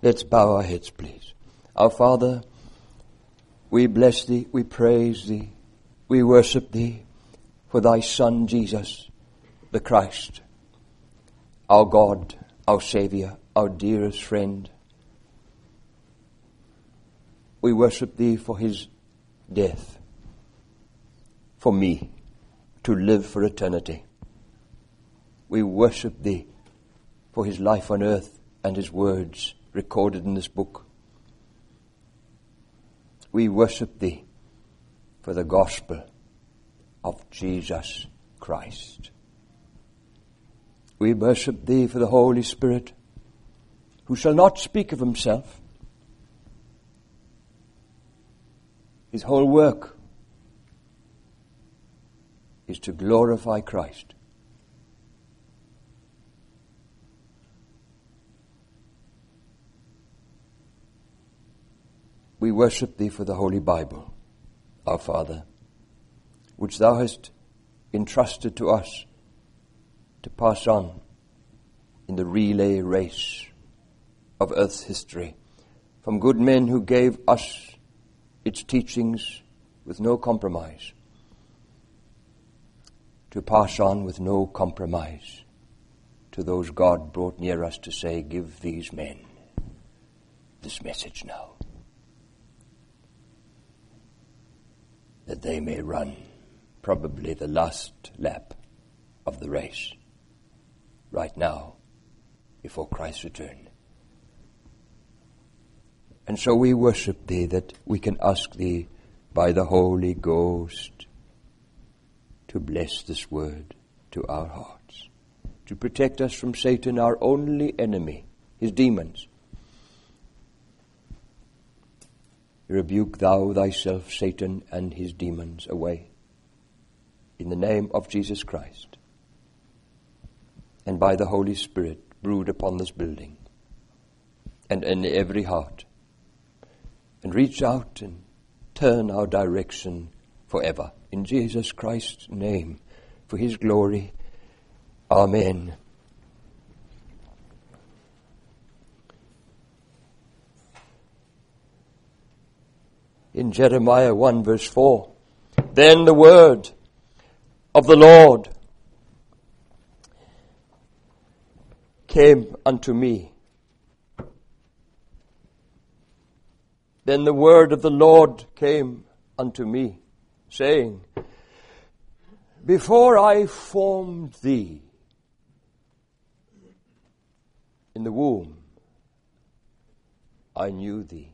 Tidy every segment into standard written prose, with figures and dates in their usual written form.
Let's bow our heads, please. Our Father, we bless Thee, we praise Thee, we worship Thee for Thy Son, Jesus, the Christ, our God, our Saviour, our dearest friend. We worship Thee for His death, for me, to live for eternity. We worship Thee for His life on earth and His words recorded in this book. We worship Thee for the gospel of Jesus Christ. We worship Thee for the Holy Spirit, who shall not speak of Himself. His whole work is to glorify Christ. We worship Thee for the Holy Bible, our Father, which Thou hast entrusted to us to pass on in the relay race of earth's history from good men who gave us its teachings with no compromise, to pass on with no compromise to those God brought near us to say, give these men this message now, that they may run probably the last lap of the race right now before Christ's return. And so we worship Thee that we can ask Thee by the Holy Ghost to bless this word to our hearts, to protect us from Satan, our only enemy, his demons. Rebuke Thou Thyself, Satan, and his demons away, in the name of Jesus Christ, and by the Holy Spirit brood upon this building and in every heart, and reach out and turn our direction forever. In Jesus Christ's name, for His glory. Amen. In Jeremiah 1 verse 4, then the word of the Lord came unto me. Then the word of the Lord came unto me, saying, before I formed thee in the womb, I knew thee.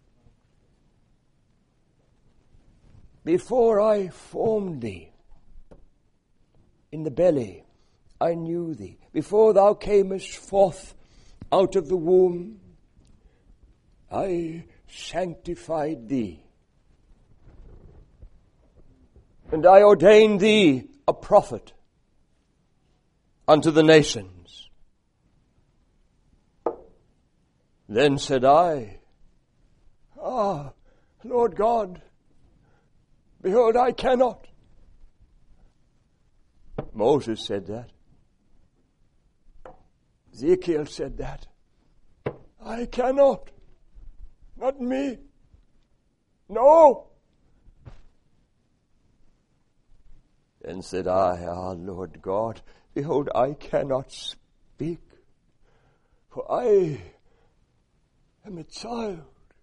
Before I formed thee in the belly, I knew thee. Before thou camest forth out of the womb, I sanctified thee. And I ordained thee a prophet unto the nations. Then said I, Lord God, behold, I cannot. Moses said that. Ezekiel said that. I cannot. Not me. No. Then said I, Lord God, behold, I cannot speak, for I am a child.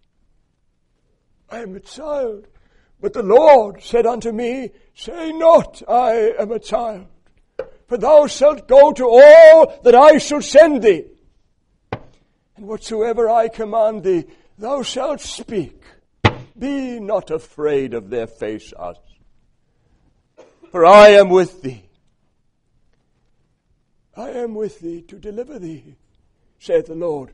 I am a child. But the Lord said unto me, say not, I am a child, for thou shalt go to all that I shall send thee. And whatsoever I command thee, thou shalt speak. Be not afraid of their faces, for I am with thee. I am with thee to deliver thee, saith the Lord.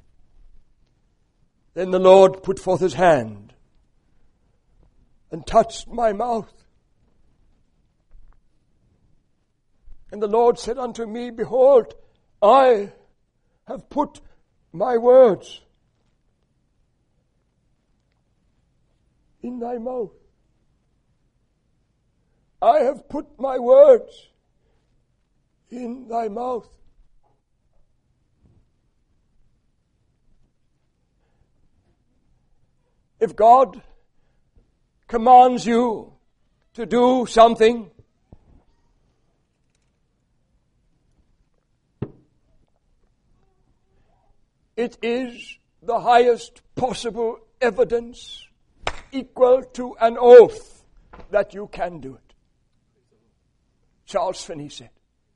Then the Lord put forth His hand and touched my mouth. And the Lord said unto me, behold, I have put my words in thy mouth. I have put my words in thy mouth. If God commands you to do something, it is the highest possible evidence, equal to an oath, that you can do it. Charles Finney said,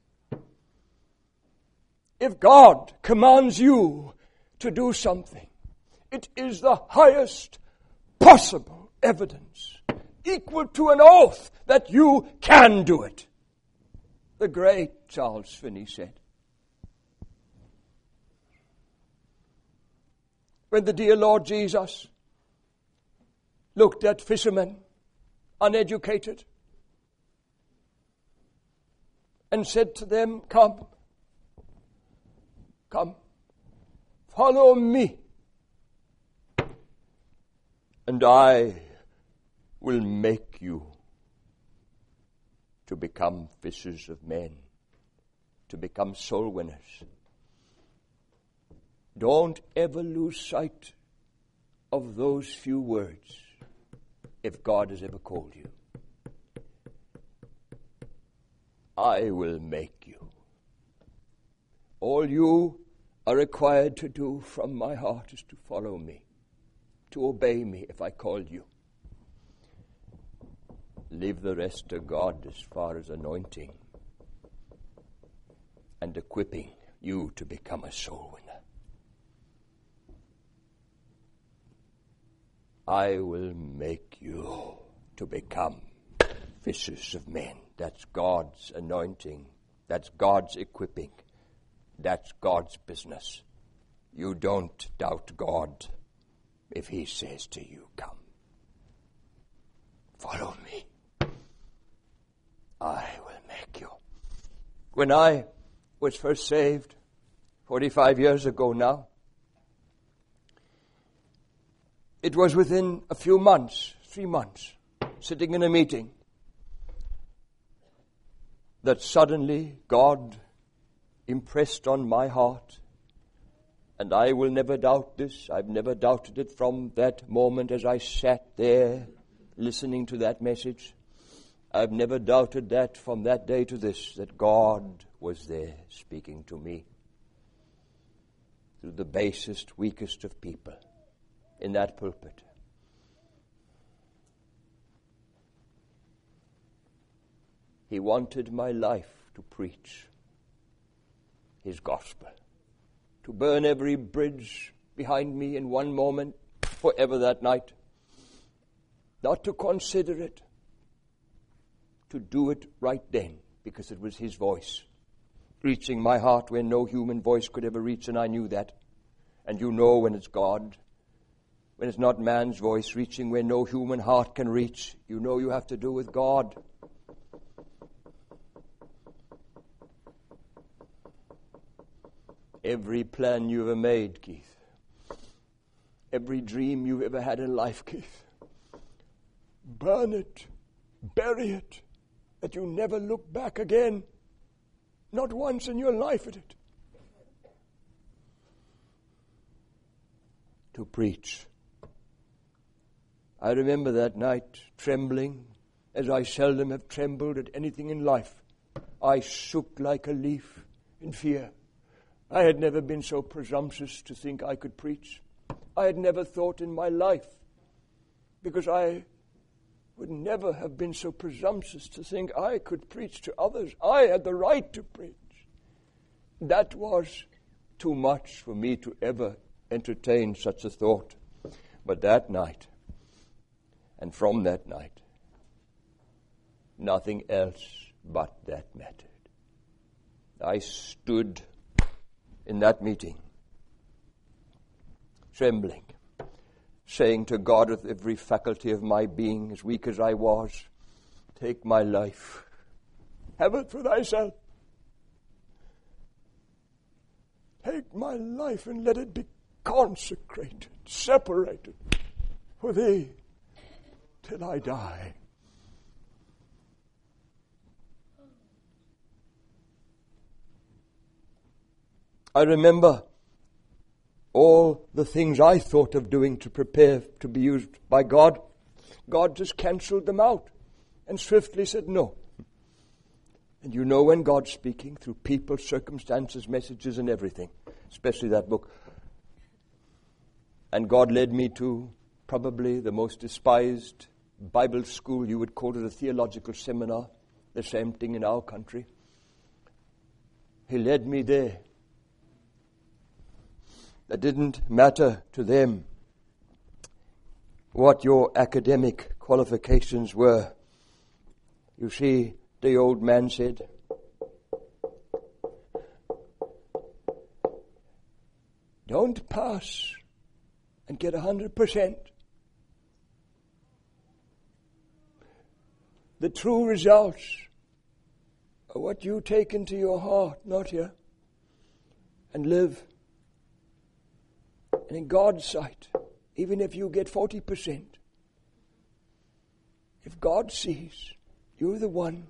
if God commands you to do something, it is the highest possible evidence, equal to an oath, that you can do it. The great Charles Finney said. When the dear Lord Jesus looked at fishermen, uneducated, and said to them, come, follow me, and I will make you to become fishers of men, to become soul winners. Don't ever lose sight of those few words if God has ever called you. I will make you. All you are required to do from my heart is to follow me, to obey me if I call you. Leave the rest to God as far as anointing and equipping you to become a soul winner. I will make you to become fishers of men. That's God's anointing. That's God's equipping. That's God's business. You don't doubt God if He says to you, come, follow me. I will make you. When I was first saved, 45 years ago now, it was within a few months, 3 months, sitting in a meeting, that suddenly God impressed on my heart, and I will never doubt this. I've never doubted it from that moment as I sat there listening to that message. I've never doubted that from that day to this, that God was there speaking to me through the basest, weakest of people in that pulpit. He wanted my life to preach His gospel, to burn every bridge behind me in one moment, forever that night, not to consider it, to do it right then, because it was His voice reaching my heart where no human voice could ever reach, and I knew that. And you know when it's God, when it's not man's voice reaching where no human heart can reach, you know you have to do with God. Every plan you ever made, Keith, every dream you've ever had in life, Keith, burn it, bury it, that you never look back again, not once in your life at it. To preach. I remember that night trembling as I seldom have trembled at anything in life. I shook like a leaf in fear. I had never been so presumptuous to think I could preach. I had never thought in my life, because I would never have been so presumptuous to think I could preach to others. I had the right to preach. That was too much for me to ever entertain such a thought. But that night, and from that night, nothing else but that mattered. I stood in that meeting, trembling, saying to God with every faculty of my being, as weak as I was, take my life, have it for thyself. Take my life and let it be consecrated, separated for thee till I die. I remember all the things I thought of doing to prepare to be used by God, God just cancelled them out and swiftly said no. And you know when God's speaking through people, circumstances, messages, and everything, especially that book. And God led me to probably the most despised Bible school. You would call it a theological seminar, the same thing in our country. He led me there. It didn't matter to them what your academic qualifications were. You see, the old man said, don't pass and get 100%. The true results are what you take into your heart, not here, and live. And in God's sight, even if you get 40%, if God sees you're the one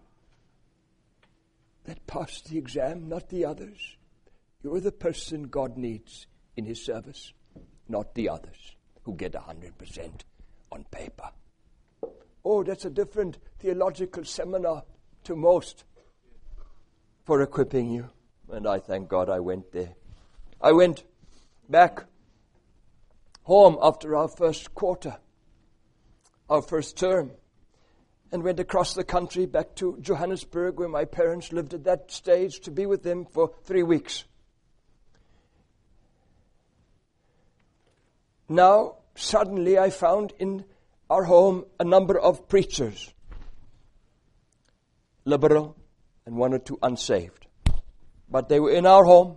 that passed the exam, not the others, you're the person God needs in His service, not the others who get 100% on paper. Oh, that's a different theological seminar to most for equipping you. And I thank God I went there. I went back home after our first quarter, our first term, and went across the country back to Johannesburg, where my parents lived at that stage, to be with them for 3 weeks. Now, suddenly I found in our home a number of preachers, liberal and 1 or 2 unsaved. But they were in our home.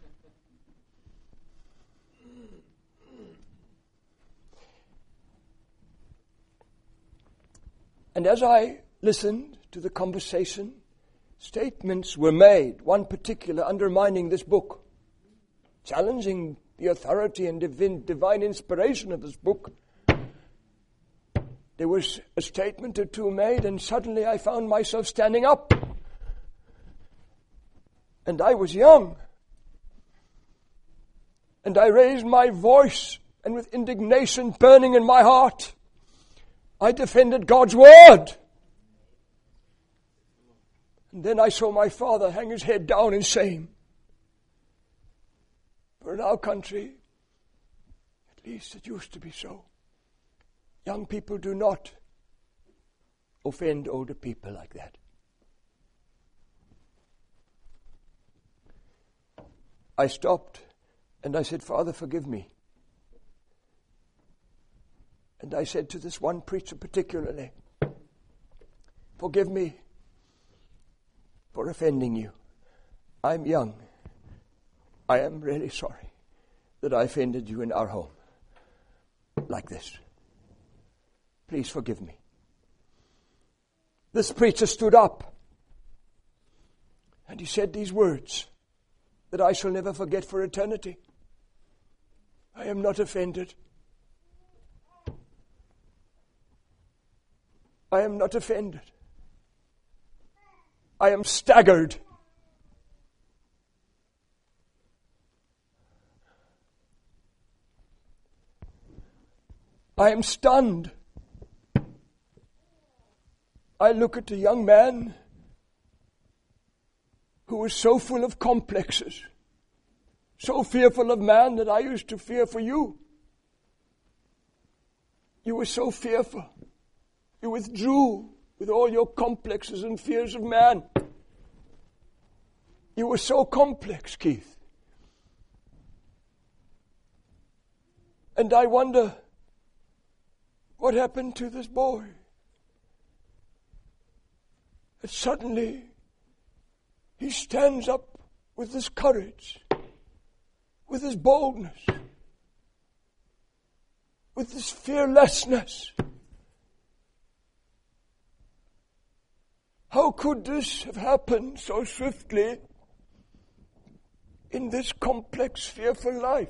And as I listened to the conversation, statements were made, one particular undermining this book, challenging the authority and divine inspiration of this book. There was a statement or 2 made, and suddenly I found myself standing up. And I was young. And I raised my voice, and with indignation burning in my heart, I defended God's word. And then I saw my father hang his head down in shame. For in our country, at least it used to be so, young people do not offend older people like that. I stopped and I said, Father, forgive me. And I said to this one preacher particularly, forgive me for offending you. I'm young. I am really sorry that I offended you in our home like this. Please forgive me. This preacher stood up and he said these words that I shall never forget for eternity. I am not offended. I am not offended. I am staggered. I am stunned. I look at a young man who was so full of complexes, so fearful of man that I used to fear for you. You were so fearful. You withdrew with all your complexes and fears of man. You were so complex, Keith. And I wonder what happened to this boy. And suddenly he stands up with this courage, with this boldness, with this fearlessness. How could this have happened so swiftly in this complex, fearful life?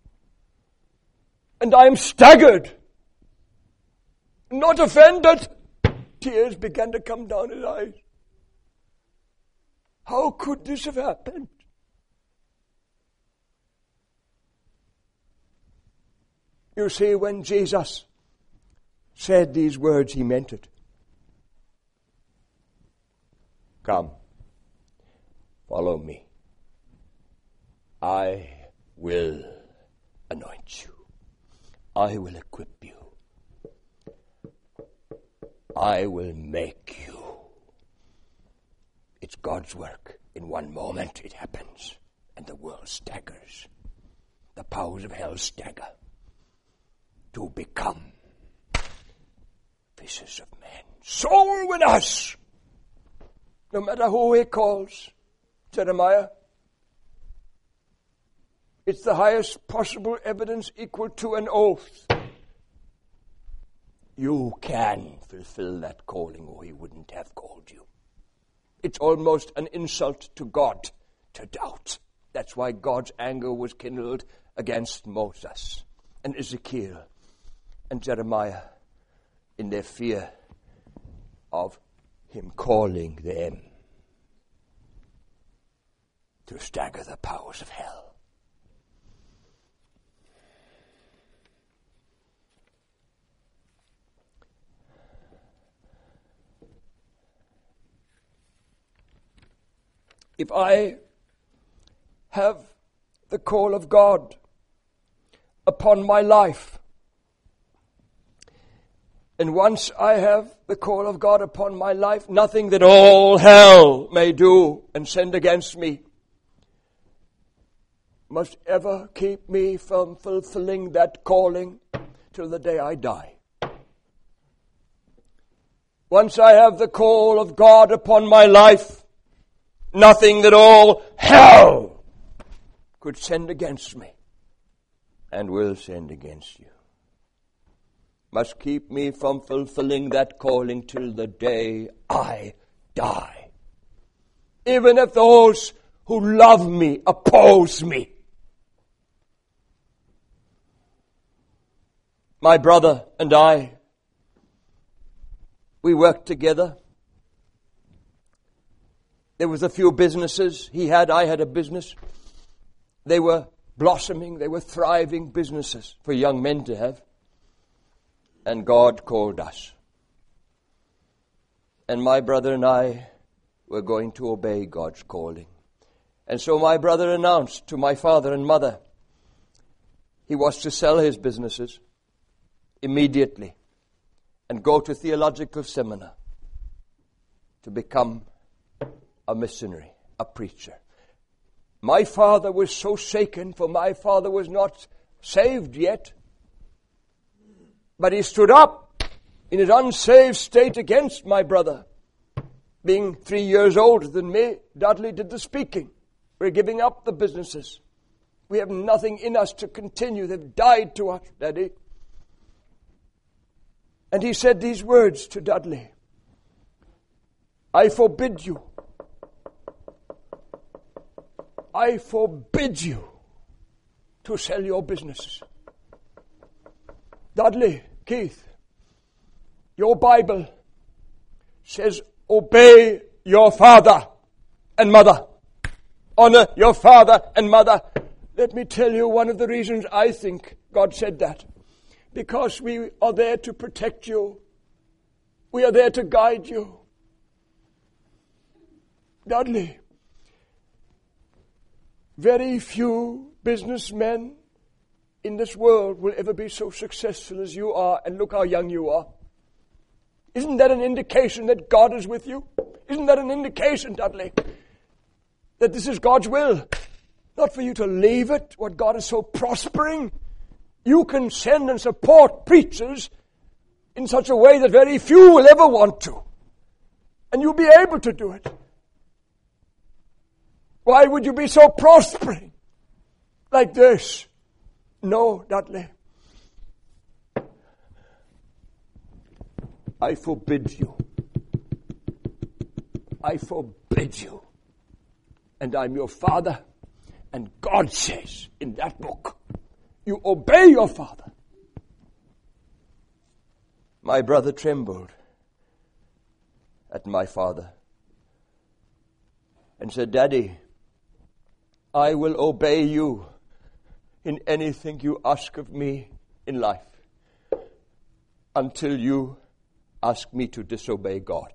And I am staggered, not offended. Tears began to come down his eyes. How could this have happened? You see, when Jesus said these words, he meant it. Come, follow me. I will anoint you. I will equip you. I will make you. It's God's work. In one moment it happens, and the world staggers. The powers of hell stagger to become fishers of men. Soul with us! No matter who he calls, Jeremiah, it's the highest possible evidence equal to an oath. You can fulfill that calling, or he wouldn't have called you. It's almost an insult to God to doubt. That's why God's anger was kindled against Moses and Ezekiel and Jeremiah in their fear of him calling them to stagger the powers of hell. If I have the call of God upon my life, and once I have the call of God upon my life, nothing that all hell may do and send against me must ever keep me from fulfilling that calling till the day I die. Once I have the call of God upon my life, nothing that all hell could send against me and will send against you must keep me from fulfilling that calling till the day I die. Even if those who love me oppose me. My brother and I, we worked together. There was a few businesses he had, I had a business. They were blossoming, they were thriving businesses for young men to have. And God called us. And my brother and I were going to obey God's calling. And so my brother announced to my father and mother he was to sell his businesses immediately and go to theological seminar to become a missionary, a preacher. My father was so shaken, for my father was not saved yet. But he stood up in his unsaved state against my brother. Being 3 years older than me, Dudley did the speaking. We're giving up the businesses. We have nothing in us to continue. They've died to us, Daddy. And he said these words to Dudley. I forbid you. I forbid you to sell your businesses. Dudley, Keith, your Bible says, obey your father and mother. Honor your father and mother. Let me tell you one of the reasons I think God said that. Because we are there to protect you. We are there to guide you. Dudley, very few businessmen in this world will ever be so successful as you are, and look how young you are. Isn't that an indication that God is with you? Isn't that an indication, Dudley, that this is God's will? Not for you to leave it, what God is so prospering. You can send and support preachers in such a way that very few will ever want to. And you'll be able to do it. Why would you be so prospering like this? No, Dudley. I forbid you. I forbid you. And I'm your father. And God says in that book, you obey your father. My brother trembled at my father and said, Daddy, I will obey you in anything you ask of me in life until you ask me to disobey God.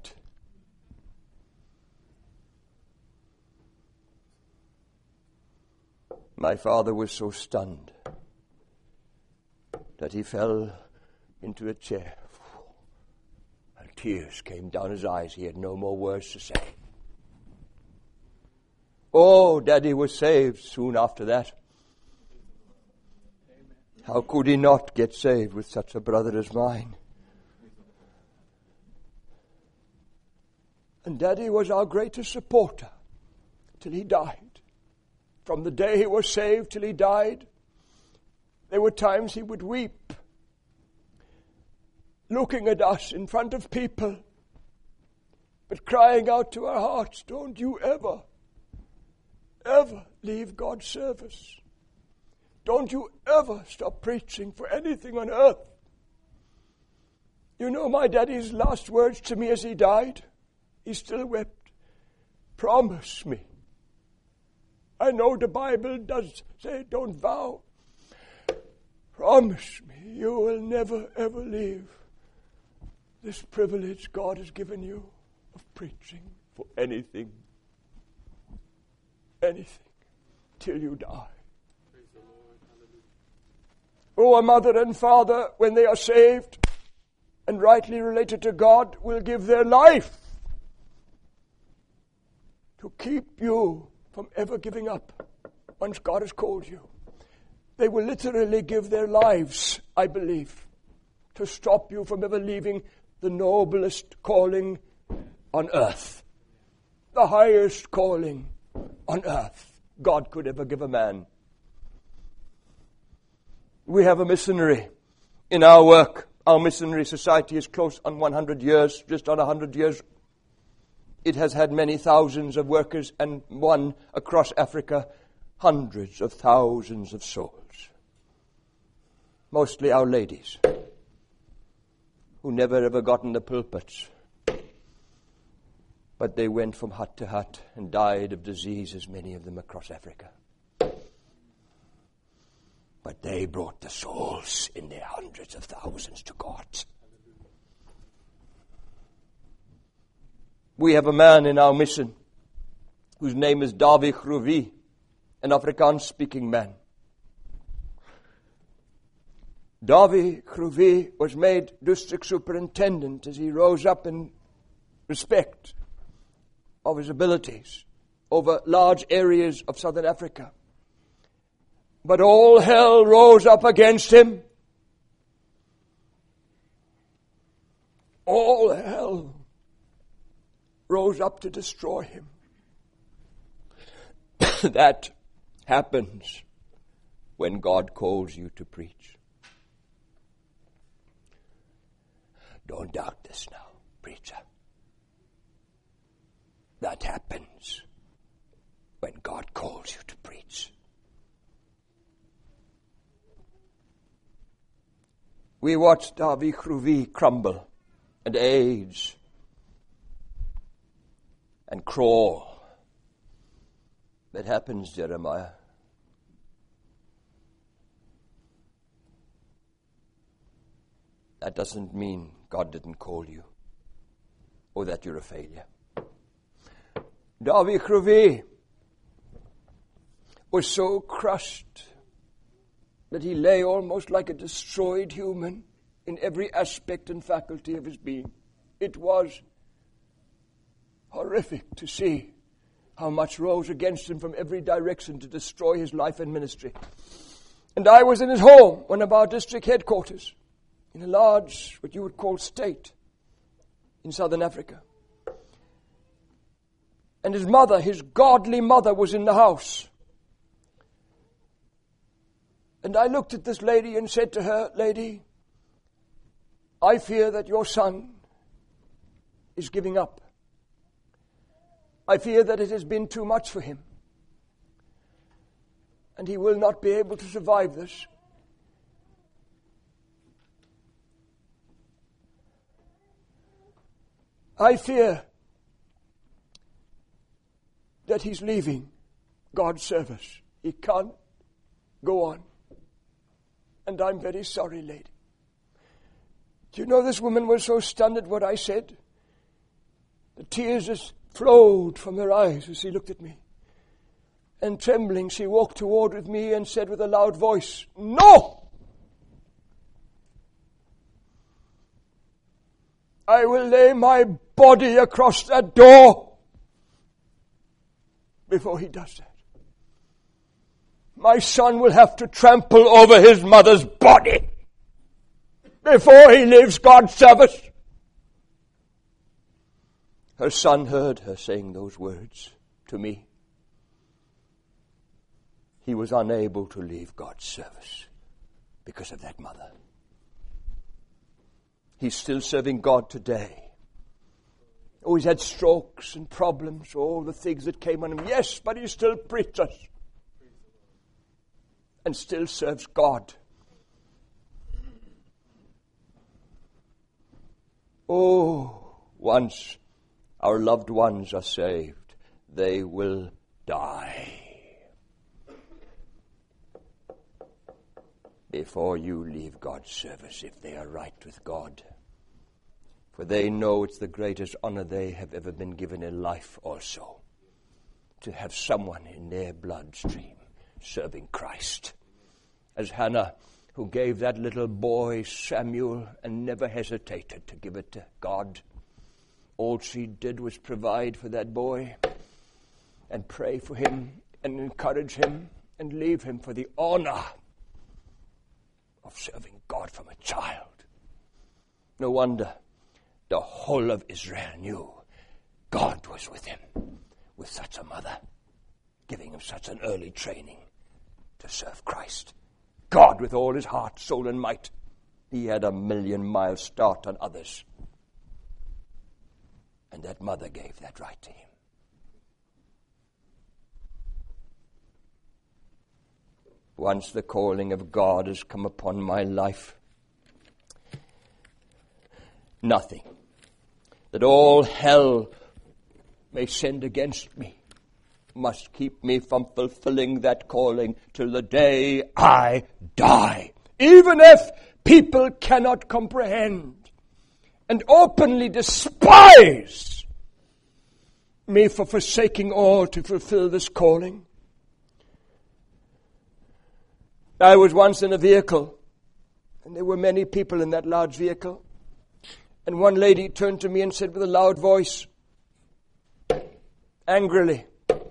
My father was so stunned that he fell into a chair. And tears came down his eyes. He had no more words to say. Oh, Daddy was saved soon after that. How could he not get saved with such a brother as mine? And Daddy was our greatest supporter till he died. From the day he was saved till he died, there were times he would weep, looking at us in front of people, but crying out to our hearts, don't you ever leave God's service. Don't you ever stop preaching for anything on earth. You know my daddy's last words to me as he died? He still wept. Promise me. I know the Bible does say don't vow. Promise me you will never ever leave this privilege God has given you of preaching for anything, till you die. Oh, a mother and father, when they are saved and rightly related to God, will give their life to keep you from ever giving up once God has called you. They will literally give their lives, I believe, to stop you from ever leaving the noblest calling on earth, the highest calling on earth God could ever give a man. We have a missionary in our work. Our missionary society is close on 100 years, just on 100 years. It has had many thousands of workers and won across Africa hundreds of thousands of souls. Mostly our ladies, who never ever got in the pulpits. But they went from hut to hut and died of diseases, many of them across Africa. But they brought the souls in their hundreds of thousands to God. We have a man in our mission whose name is Dawie Groewe, an Afrikaans-speaking man. Dawie Groewe was made district superintendent as he rose up in respect of his abilities over large areas of southern Africa. But all hell rose up against him. All hell rose up to destroy him. That happens when God calls you to preach. Don't doubt this now, preacher. That happens when God calls you to preach. We watched Dawie Groewe crumble and age and crawl. That happens, Jeremiah. That doesn't mean God didn't call you or that you're a failure. Dawie Groewe was so crushed that he lay almost like a destroyed human in every aspect and faculty of his being. It was horrific to see how much rose against him from every direction to destroy his life and ministry. And I was in his home, one of our district headquarters, in a large, what you would call state, in southern Africa. And his mother, his godly mother, was in the house. And I looked at this lady and said to her, "Lady, I fear that your son is giving up. I fear that it has been too much for him. And he will not be able to survive this. I fear that he's leaving God's service. He can't go on. And I'm very sorry, lady. Do you know this woman was so stunned at what I said? The tears just flowed from her eyes as she looked at me. And trembling, she walked toward with me and said with a loud voice, "No! I will lay my body across that door before he does that. My son will have to trample over his mother's body before he leaves God's service." Her son heard her saying those words to me. He was unable to leave God's service because of that mother. He's still serving God today. Oh, he's had strokes and problems, all the things that came on him. Yes, but he still preaches and still serves God. Oh, once our loved ones are saved, they will die before you leave God's service, if they are right with God. For they know it's the greatest honor they have ever been given in life also, to have someone in their bloodstream serving Christ. As Hannah, who gave that little boy Samuel and never hesitated to give it to God. All she did was provide for that boy and pray for him and encourage him and leave him for the honor of serving God from a child. No wonder the whole of Israel knew God was with him, with such a mother, giving him such an early training to serve Christ. God with all his heart, soul, and might. He had a 1,000,000-mile start on others. And that mother gave that right to him. Once the calling of God has come upon my life, nothing that all hell may send against me must keep me from fulfilling that calling till the day I die. Even if people cannot comprehend and openly despise me for forsaking all to fulfill this calling. I was once in a vehicle, and there were many people in that large vehicle. And one lady turned to me and said with a loud voice, angrily,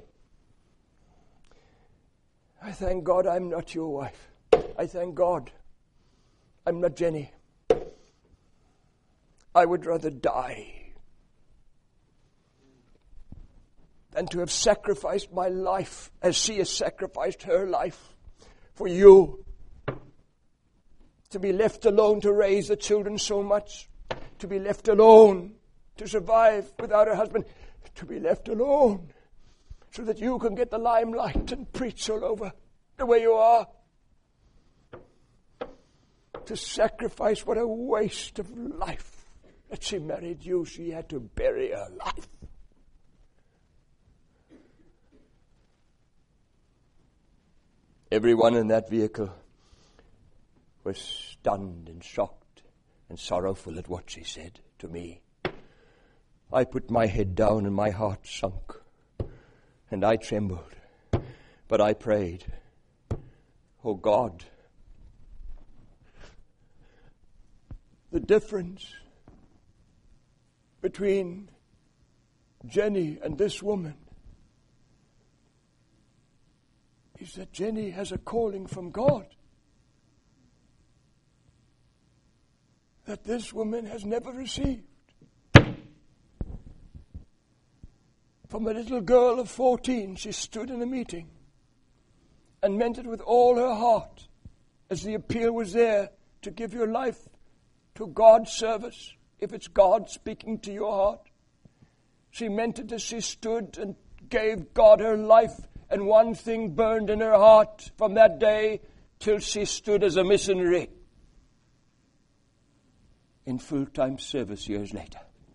"I thank God I'm not your wife. I thank God I'm not Jenny. I would rather die than to have sacrificed my life as she has sacrificed her life for you. To be left alone to raise the children so much. To be left alone to survive without a husband. To be left alone so that you can get the limelight and preach all over the way you are. To sacrifice, what a waste of life. That she married you, she had to bury her life. Everyone in that vehicle was stunned and shocked and sorrowful at what she said to me. I put my head down and my heart sunk, and I trembled. But I prayed, "Oh God, the difference between Jenny and this woman is that Jenny has a calling from God that this woman has never received. From a little girl of 14, she stood in a meeting and meant it with all her heart, as the appeal was there to give your life to God's service, if it's God speaking to your heart. She meant it as she stood and gave God her life, and one thing burned in her heart from that day till she stood as a missionary in full-time service years later.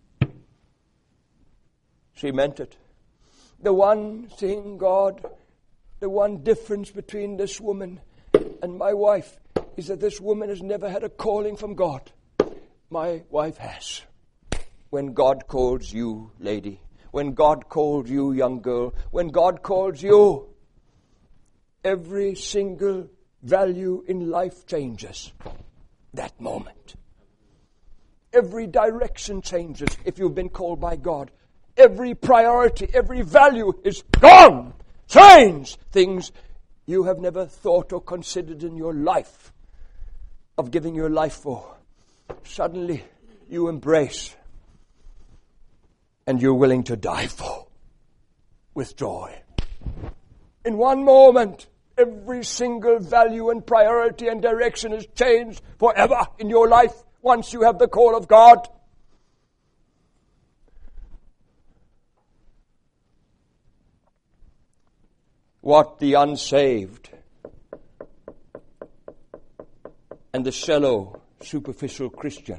She meant it. The one thing, God, the one difference between this woman and my wife is that this woman has never had a calling from God. My wife has. When God calls you, lady, when God calls you, young girl, when God calls you, every single value in life changes that moment. Every direction changes if you've been called by God. Every priority, every value is gone. Change things you have never thought or considered in your life of giving your life for. Suddenly you embrace and you're willing to die for with joy. In one moment, every single value and priority and direction is changed forever in your life once you have the call of God. What the unsaved and the shallow, superficial Christian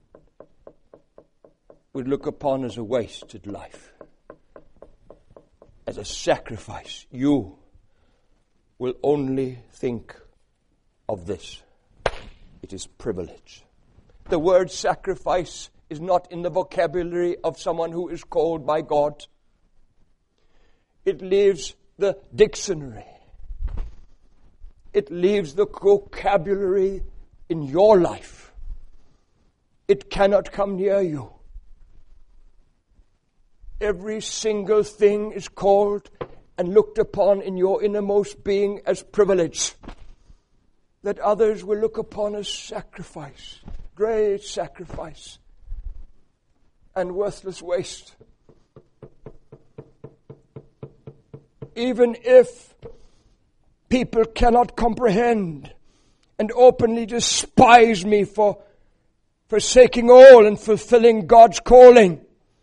would look upon as a wasted life, as a sacrifice, you will only think of this. It is privilege. The word sacrifice is not in the vocabulary of someone who is called by God. It leaves the dictionary. It leaves the vocabulary in your life. It cannot come near you. Every single thing is called and looked upon in your innermost being as privilege, that others will look upon as sacrifice, great sacrifice, and worthless waste. Even if people cannot comprehend and openly despise me for forsaking all and fulfilling God's calling,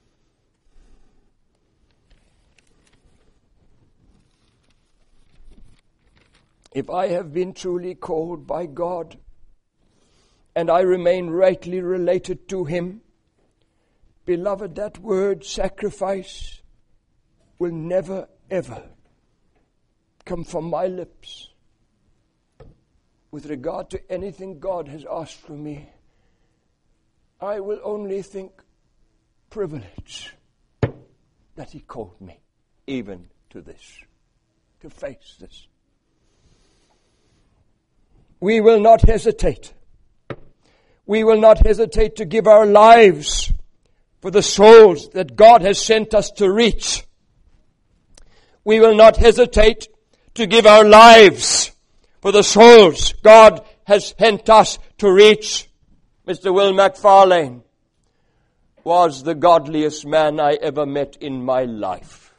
if I have been truly called by God and I remain rightly related to Him, beloved, that word sacrifice will never, ever come from my lips with regard to anything God has asked from me. I will only think privilege that He called me even to this, to face this. We will not hesitate. We will not hesitate to give our lives for the souls that God has sent us to reach. We will not hesitate to give our lives for the souls God has sent us to reach. Mr. Will McFarlane was the godliest man I ever met in my life.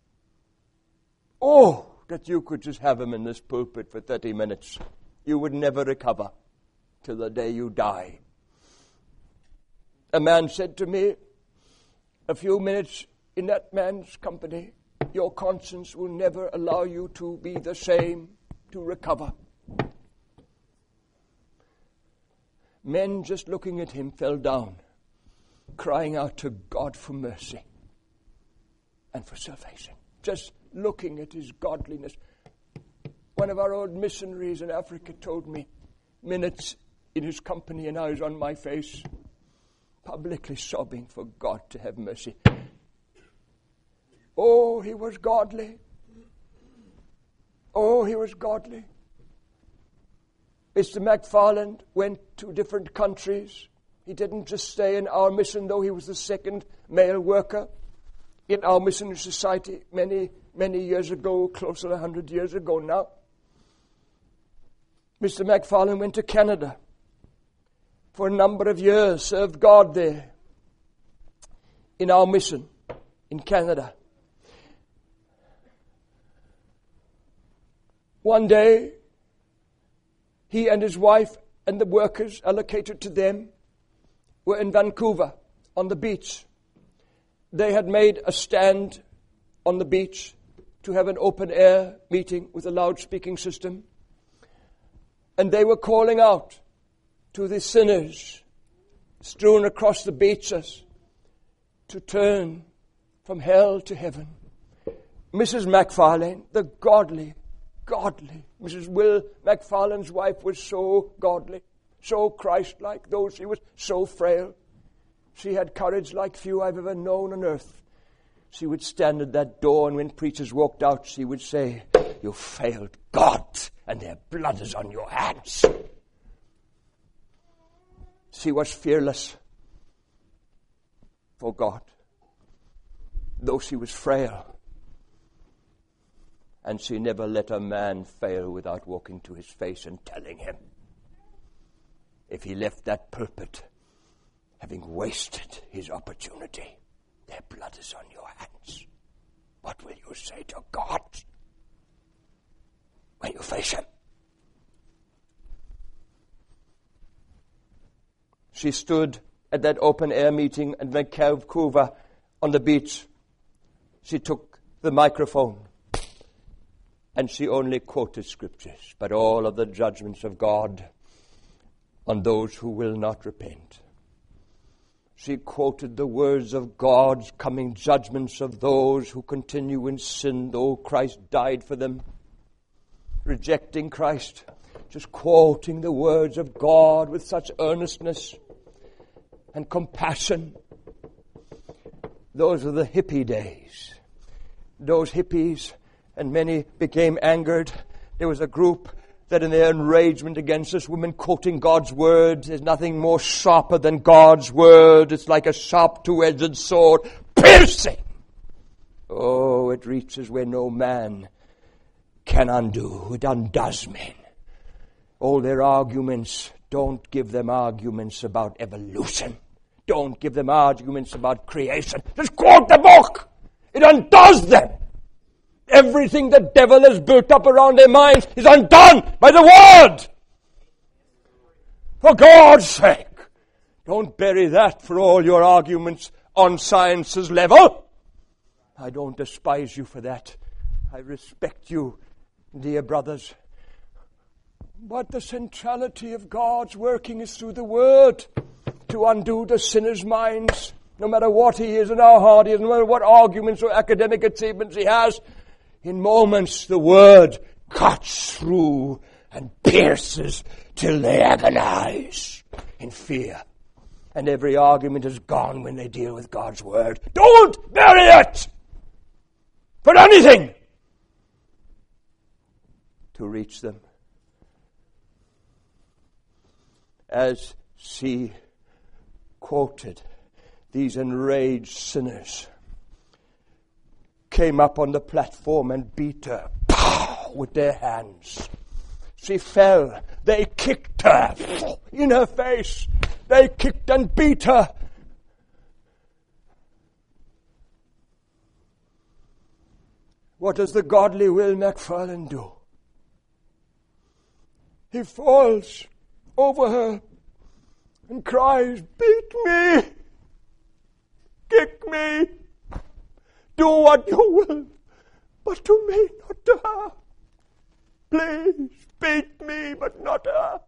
Oh, that you could just have him in this pulpit for 30 minutes. You would never recover till the day you die. A man said to me, a few minutes in that man's company, your conscience will never allow you to be the same, to recover. Men just looking at him fell down, crying out to God for mercy and for salvation. Just looking at his godliness. One of our old missionaries in Africa told me, minutes in his company and I was on my face, publicly sobbing for God to have mercy. Oh, he was godly. Oh, he was godly. Mr. McFarland went to different countries. He didn't just stay in our mission, though he was the second male worker in our missionary society many, many years ago, close to 100 years ago now. Mr. McFarlane went to Canada for a number of years, served God there in our mission in Canada. One day, he and his wife and the workers allocated to them were in Vancouver on the beach. They had made a stand on the beach to have an open air meeting with a loudspeaking system. And they were calling out to the sinners strewn across the beaches to turn from hell to heaven. Mrs. McFarlane, the godly, godly. Mrs. Will McFarlane's wife was so godly, so Christ-like, though she was so frail. She had courage like few I've ever known on earth. She would stand at that door, and when preachers walked out, she would say, "You failed God, and their blood is on your hands." She was fearless for God, though she was frail. And she never let a man fail without walking to his face and telling him, if he left that pulpit, having wasted his opportunity, their blood is on your hands. What will you say to God when you face him? She stood at that open-air meeting at Vancouver on the beach. She took the microphone and she only quoted scriptures, but all of the judgments of God on those who will not repent. She quoted the words of God's coming judgments of those who continue in sin, though Christ died for them. Rejecting Christ, just quoting the words of God with such earnestness and compassion. Those are the hippie days. Those hippies, and many became angered. There was a group that in their enragement against us, women quoting God's word, there's nothing more sharper than God's word. It's like a sharp two-edged sword, piercing. Oh, it reaches where no man can undo. It undoes men. All their arguments, don't give them arguments about evolution. Don't give them arguments about creation. Just quote the book. It undoes them. Everything the devil has built up around their minds is undone by the word. For God's sake, don't bury that for all your arguments on science's level. I don't despise you for that. I respect you, dear brothers. But the centrality of God's working is through the word to undo the sinner's minds, no matter what he is and how hard he is, no matter what arguments or academic achievements he has. In moments, the word cuts through and pierces till they agonize in fear. And every argument is gone when they deal with God's word. Don't bury it for anything to reach them. As she quoted, these enraged sinners came up on the platform and beat her with their hands. She fell. They kicked her in her face. They kicked and beat her. What does the godly Will McFarlane do? He falls over her and cries, "Beat me! Kick me! Do what you will, but to me, not to her. Please, beat me, but not her."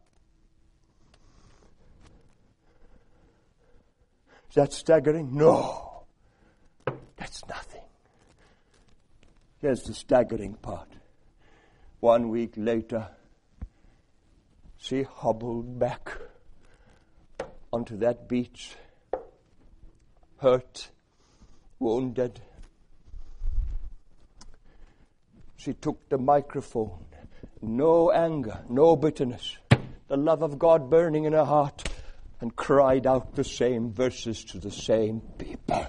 Is that staggering? No. That's nothing. Here's the staggering part. 1 week later, she hobbled back onto that beach, hurt, wounded. She took the microphone, no anger, no bitterness, the love of God burning in her heart, and cried out the same verses to the same people,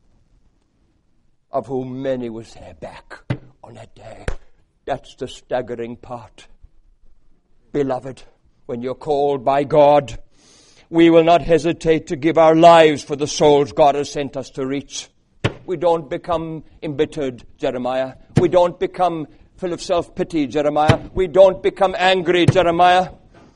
of whom many was there back on that day. That's the staggering part. Beloved, when you're called by God, we will not hesitate to give our lives for the souls God has sent us to reach. We don't become embittered, Jeremiah. We don't become full of self-pity, Jeremiah. We don't become angry, Jeremiah.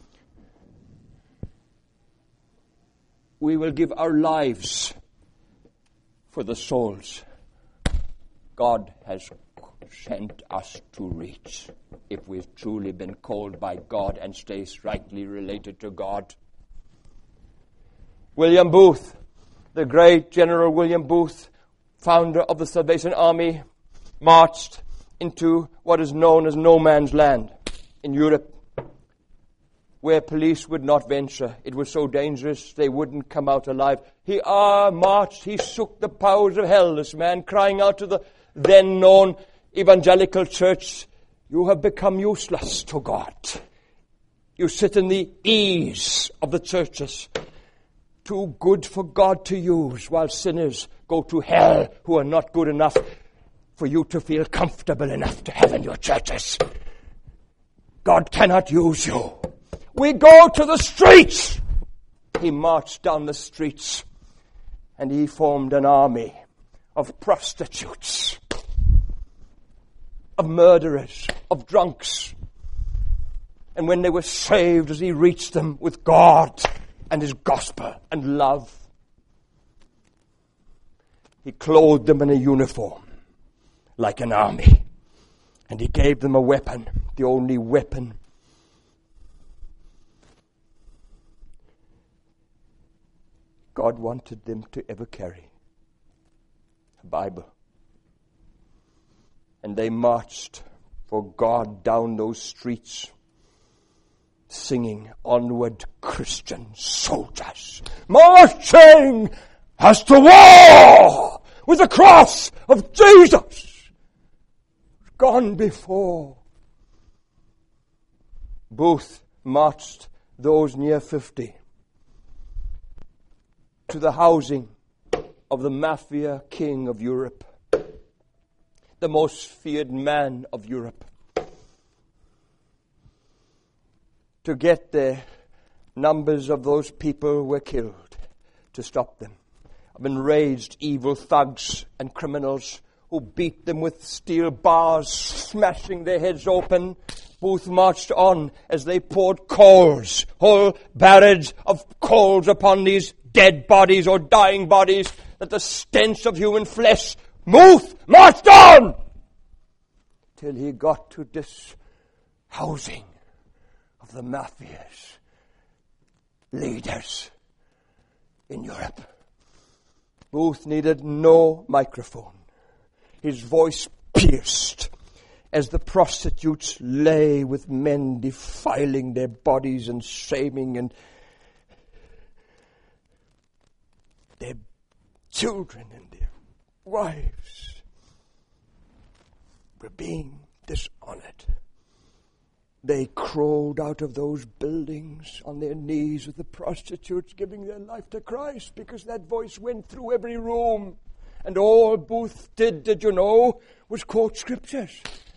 We will give our lives for the souls God has sent us to reach, if we've truly been called by God and stay rightly related to God. William Booth, the great General William Booth, founder of the Salvation Army, marched into what is known as no man's land in Europe, where police would not venture. It was so dangerous they wouldn't come out alive. He marched, he shook the powers of hell, this man, crying out to the then known evangelical church, you have become useless to God. You sit in the ease of the churches, too good for God to use, while sinners go to hell who are not good enough for you to feel comfortable enough to have in your churches. God cannot use you. We go to the streets. He marched down the streets and he formed an army of prostitutes, of murderers, of drunks. And when they were saved, as he reached them with God and his gospel and love, he clothed them in a uniform like an army. And he gave them a weapon, the only weapon God wanted them to ever carry, a Bible. And they marched for God down those streets, singing, onward Christian soldiers, marching as to war with the cross of Jesus gone before. Booth marched those near 50 to the housing of the mafia king of Europe, the most feared man of Europe. To get there, numbers of those people were killed to stop them. Of enraged evil thugs and criminals who beat them with steel bars, smashing their heads open. Booth marched on as they poured coals, whole barrels of coals upon these dead bodies or dying bodies, that the stench of human flesh. Booth marched on till he got to this housing of the mafia's leaders in Europe. Booth needed no microphone. His voice pierced as the prostitutes lay with men defiling their bodies and shaming, and their children and their wives were being dishonored. They crawled out of those buildings on their knees with the prostitutes, giving their life to Christ, because that voice went through every room. And all Booth did you know, was quote scriptures.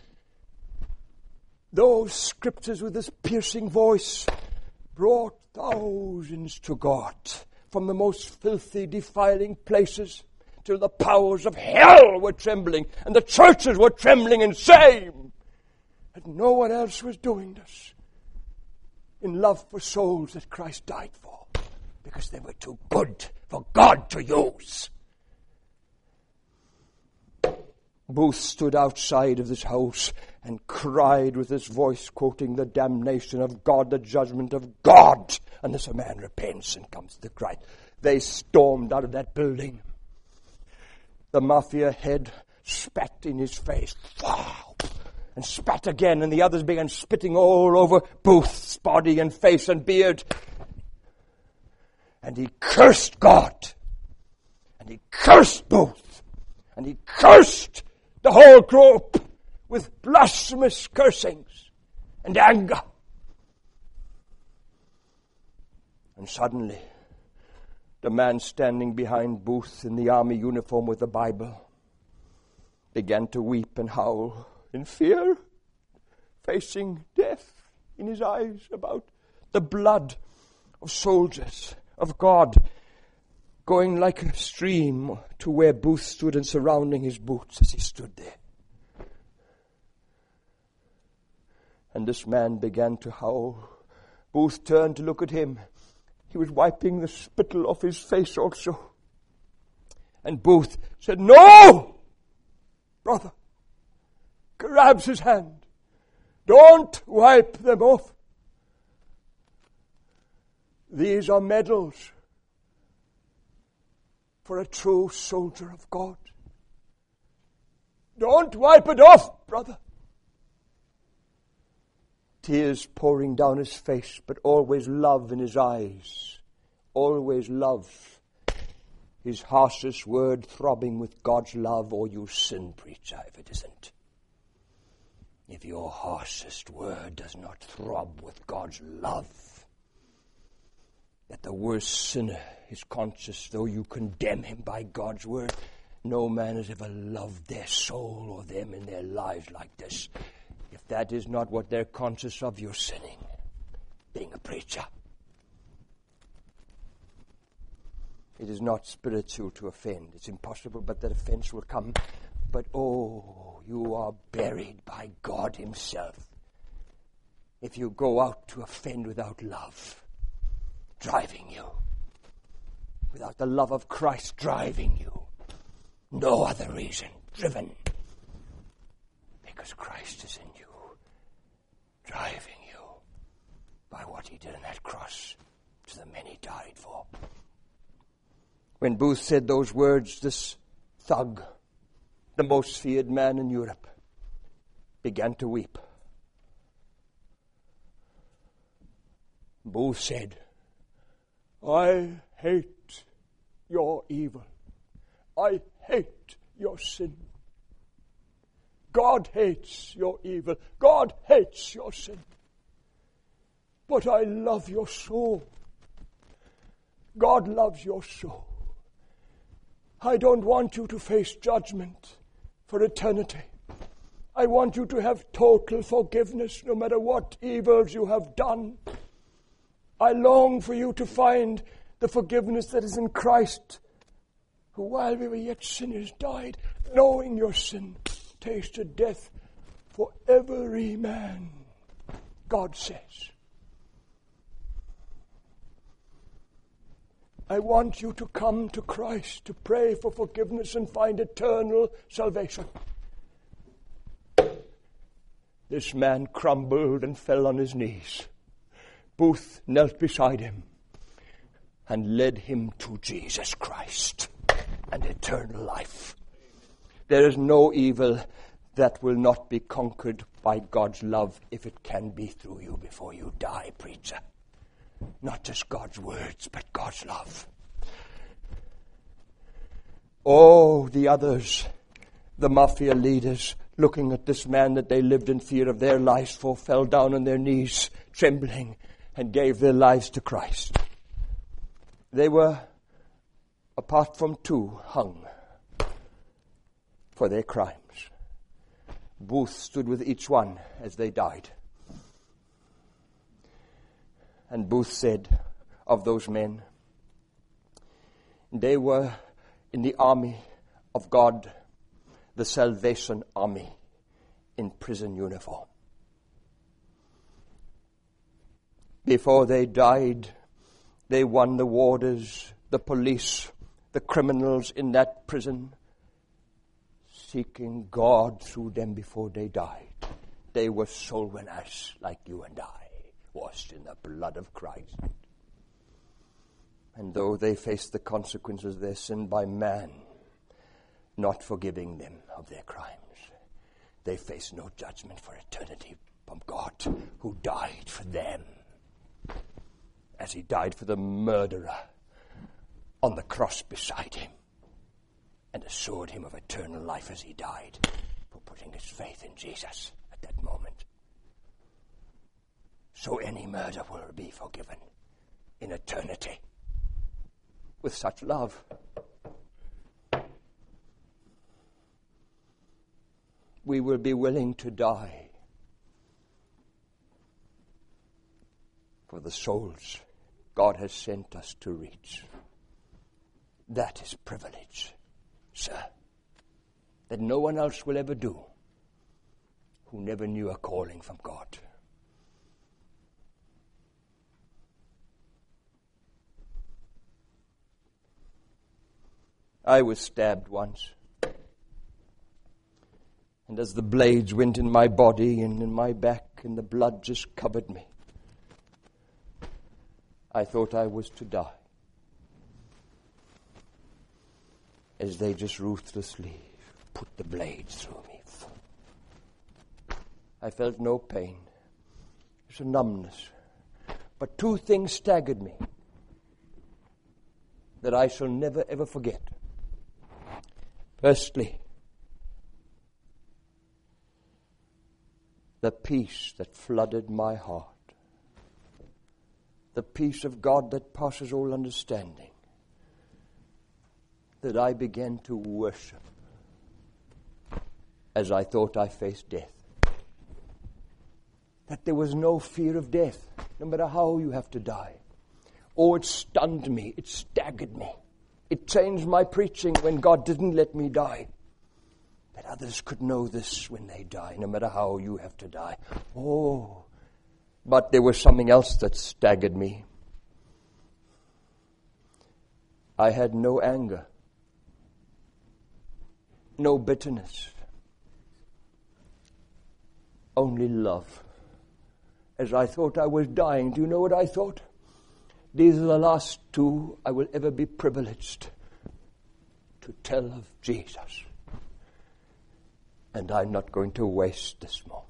Those scriptures with this piercing voice brought thousands to God from the most filthy, defiling places, till the powers of hell were trembling and the churches were trembling in shame. And no one else was doing this in love for souls that Christ died for, because they were too good for God to use. Booth stood outside of this house and cried with his voice, quoting the damnation of God, the judgment of God, unless a man repents and comes to Christ. They stormed out of that building. The mafia head spat in his face. Wow! And spat again, and the others began spitting all over Booth's body and face and beard. And he cursed God. And he cursed Booth. And he cursed the whole group with blasphemous cursings and anger. And suddenly, the man standing behind Booth in the army uniform with the Bible began to weep and howl in fear, facing death in his eyes about the blood of soldiers of God going like a stream to where Booth stood and surrounding his boots as he stood there. And this man began to howl. Booth turned to look at him. He was wiping the spittle off his face also. And Booth said, "No, brother." Grabs his hand. "Don't wipe them off. These are medals for a true soldier of God. Don't wipe it off, brother. Tears pouring down his face, but always love in his eyes. Always love. His harshest word throbbing with God's love. Or you sin, preacher, if it isn't. If your harshest word does not throb with God's love, that the worst sinner is conscious, though you condemn him by God's word, no man has ever loved their soul or them in their lives like this. If that is not what they're conscious of, you're sinning, being a preacher. It is not spiritual to offend. It's impossible, but that offense will come. But oh, you are buried by God himself if you go out to offend without love driving you, without the love of Christ driving you. No other reason, driven because Christ is in you, driving you by what he did on that cross to the men he died for. When Booth said those words, this thug, the most feared man in Europe, began to weep. Booth said, I hate your evil. I hate your sin. God hates your evil. God hates your sin. But I love your soul. God loves your soul. I don't want you to face judgment for eternity. I want you to have total forgiveness no matter what evils you have done. I long for you to find the forgiveness that is in Christ, who while we were yet sinners died, knowing your sin, tasted death for every man, God says. I want you to come to Christ to pray for forgiveness and find eternal salvation. This man crumbled and fell on his knees. Booth knelt beside him and led him to Jesus Christ and eternal life. There is no evil that will not be conquered by God's love if it can be through you before you die, preacher. Not just God's words, but God's love. Oh, the others, the mafia leaders, looking at this man that they lived in fear of their lives for, fell down on their knees, trembling, and gave their lives to Christ. They were, apart from two, hung for their crimes. Booth stood with each one as they died. And Booth said of those men, they were in the army of God, the Salvation Army, in prison uniform. Before they died, they won the warders, the police, the criminals in that prison, seeking God through them before they died. They were soul winners like you and I, washed in the blood of Christ. And though they faced the consequences of their sin by man not forgiving them of their crimes, they faced no judgment for eternity from God, who died for them as he died for the murderer on the cross beside him and assured him of eternal life as he died for putting his faith in Jesus at that moment. So any murder will be forgiven in eternity with such love. We will be willing to die for the souls God has sent us to reach. That is privilege, sir, that no one else will ever do who never knew a calling from God. I was stabbed once. And as the blades went in my body and in my back and the blood just covered me, I thought I was to die. As they just ruthlessly put the blade through me. I felt no pain. It's a numbness. But two things staggered me that I shall never ever forget. Firstly, the peace that flooded my heart. The peace of God that passes all understanding. That I began to worship as I thought I faced death. That there was no fear of death, no matter how you have to die. Oh, it stunned me. It staggered me. It changed my preaching when God didn't let me die. That others could know this when they die, no matter how you have to die. Oh, but there was something else that staggered me. I had no anger, no bitterness, only love. As I thought I was dying, do you know what I thought? These are the last two I will ever be privileged to tell of Jesus. And I'm not going to waste this moment.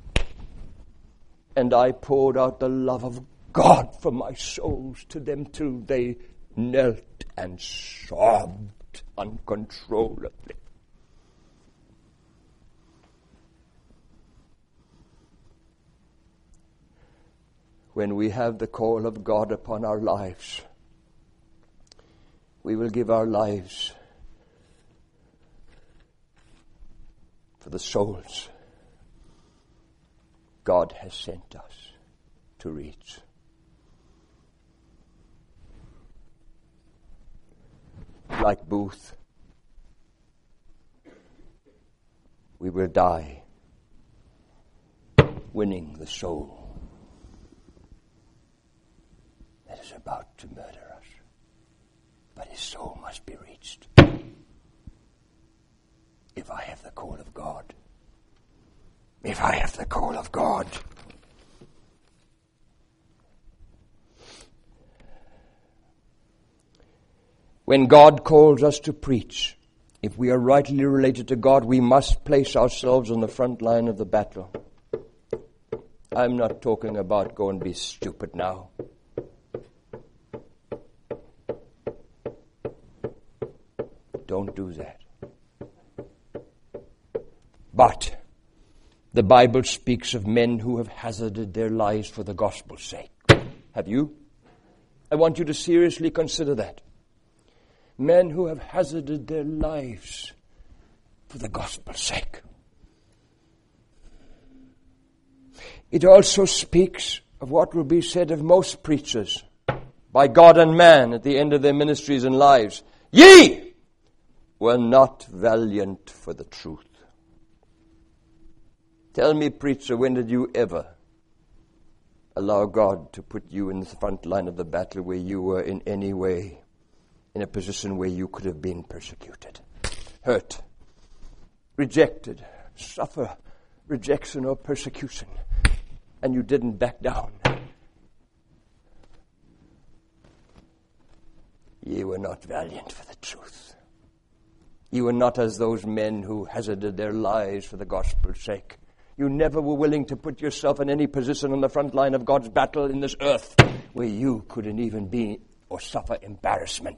And I poured out the love of God from my souls to them till they knelt and sobbed uncontrollably. When we have the call of God upon our lives, we will give our lives for the souls God has sent us to reach. Like Booth, we will die winning the soul that is about to murder us. But his soul must be reached. If I have the call of God. If I have the call of God. When God calls us to preach, if we are rightly related to God, we must place ourselves on the front line of the battle. I'm not talking about go and be stupid now. Don't do that. But the Bible speaks of men who have hazarded their lives for the gospel's sake. Have you? I want you to seriously consider that. Men who have hazarded their lives for the gospel's sake. It also speaks of what will be said of most preachers by God and man at the end of their ministries and lives. Ye were not valiant for the truth. Tell me, preacher, when did you ever allow God to put you in the front line of the battle where you were in any way in a position where you could have been persecuted, hurt, rejected, suffer rejection or persecution, and you didn't back down? Ye were not valiant for the truth. You were not as those men who hazarded their lives for the gospel's sake. You never were willing to put yourself in any position on the front line of God's battle in this earth where you couldn't even be or suffer embarrassment,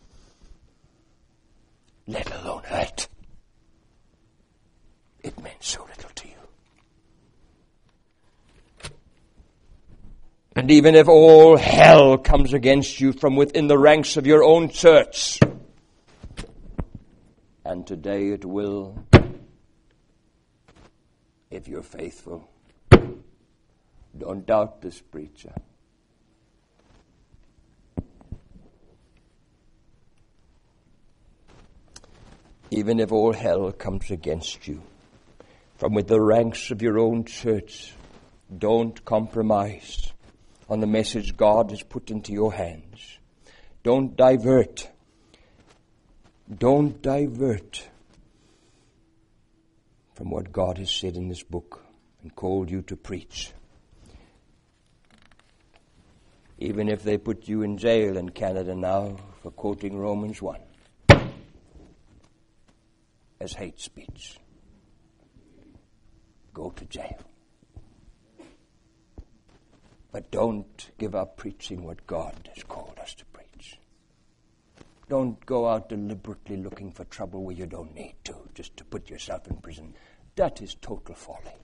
let alone hurt. It meant so little to you. And even if all hell comes against you from within the ranks of your own church, and today it will, if you're faithful, don't doubt this preacher. Even if all hell comes against you from within the ranks of your own church, don't compromise on the message God has put into your hands. Don't divert. Don't divert from what God has said in this book and called you to preach. Even if they put you in jail in Canada now for quoting Romans 1. as hate speech. Go to jail. But don't give up preaching what God has called us to preach. Don't go out deliberately looking for trouble where you don't need to, just to put yourself in prison. That is total folly.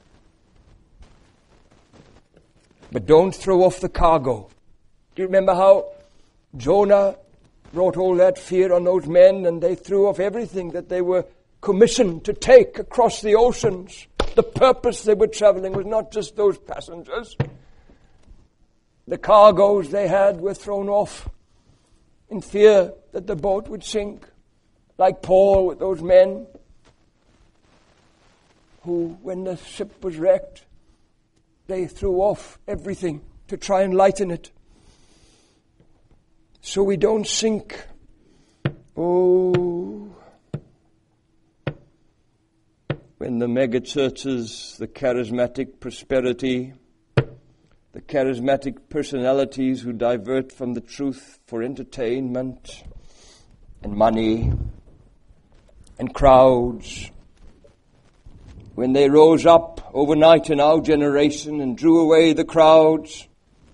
But don't throw off the cargo. Do you remember how Jonah brought all that fear on those men, and they threw off everything that they were commissioned to take across the oceans? The purpose they were traveling was not just those passengers. The cargoes they had were thrown off in fear that the boat would sink, like Paul with those men who, when the ship was wrecked, they threw off everything to try and lighten it, so we don't sink. Oh, when the mega churches, the charismatic prosperity, the charismatic personalities who divert from the truth for entertainment and money and crowds, when they rose up overnight in our generation and drew away the crowds,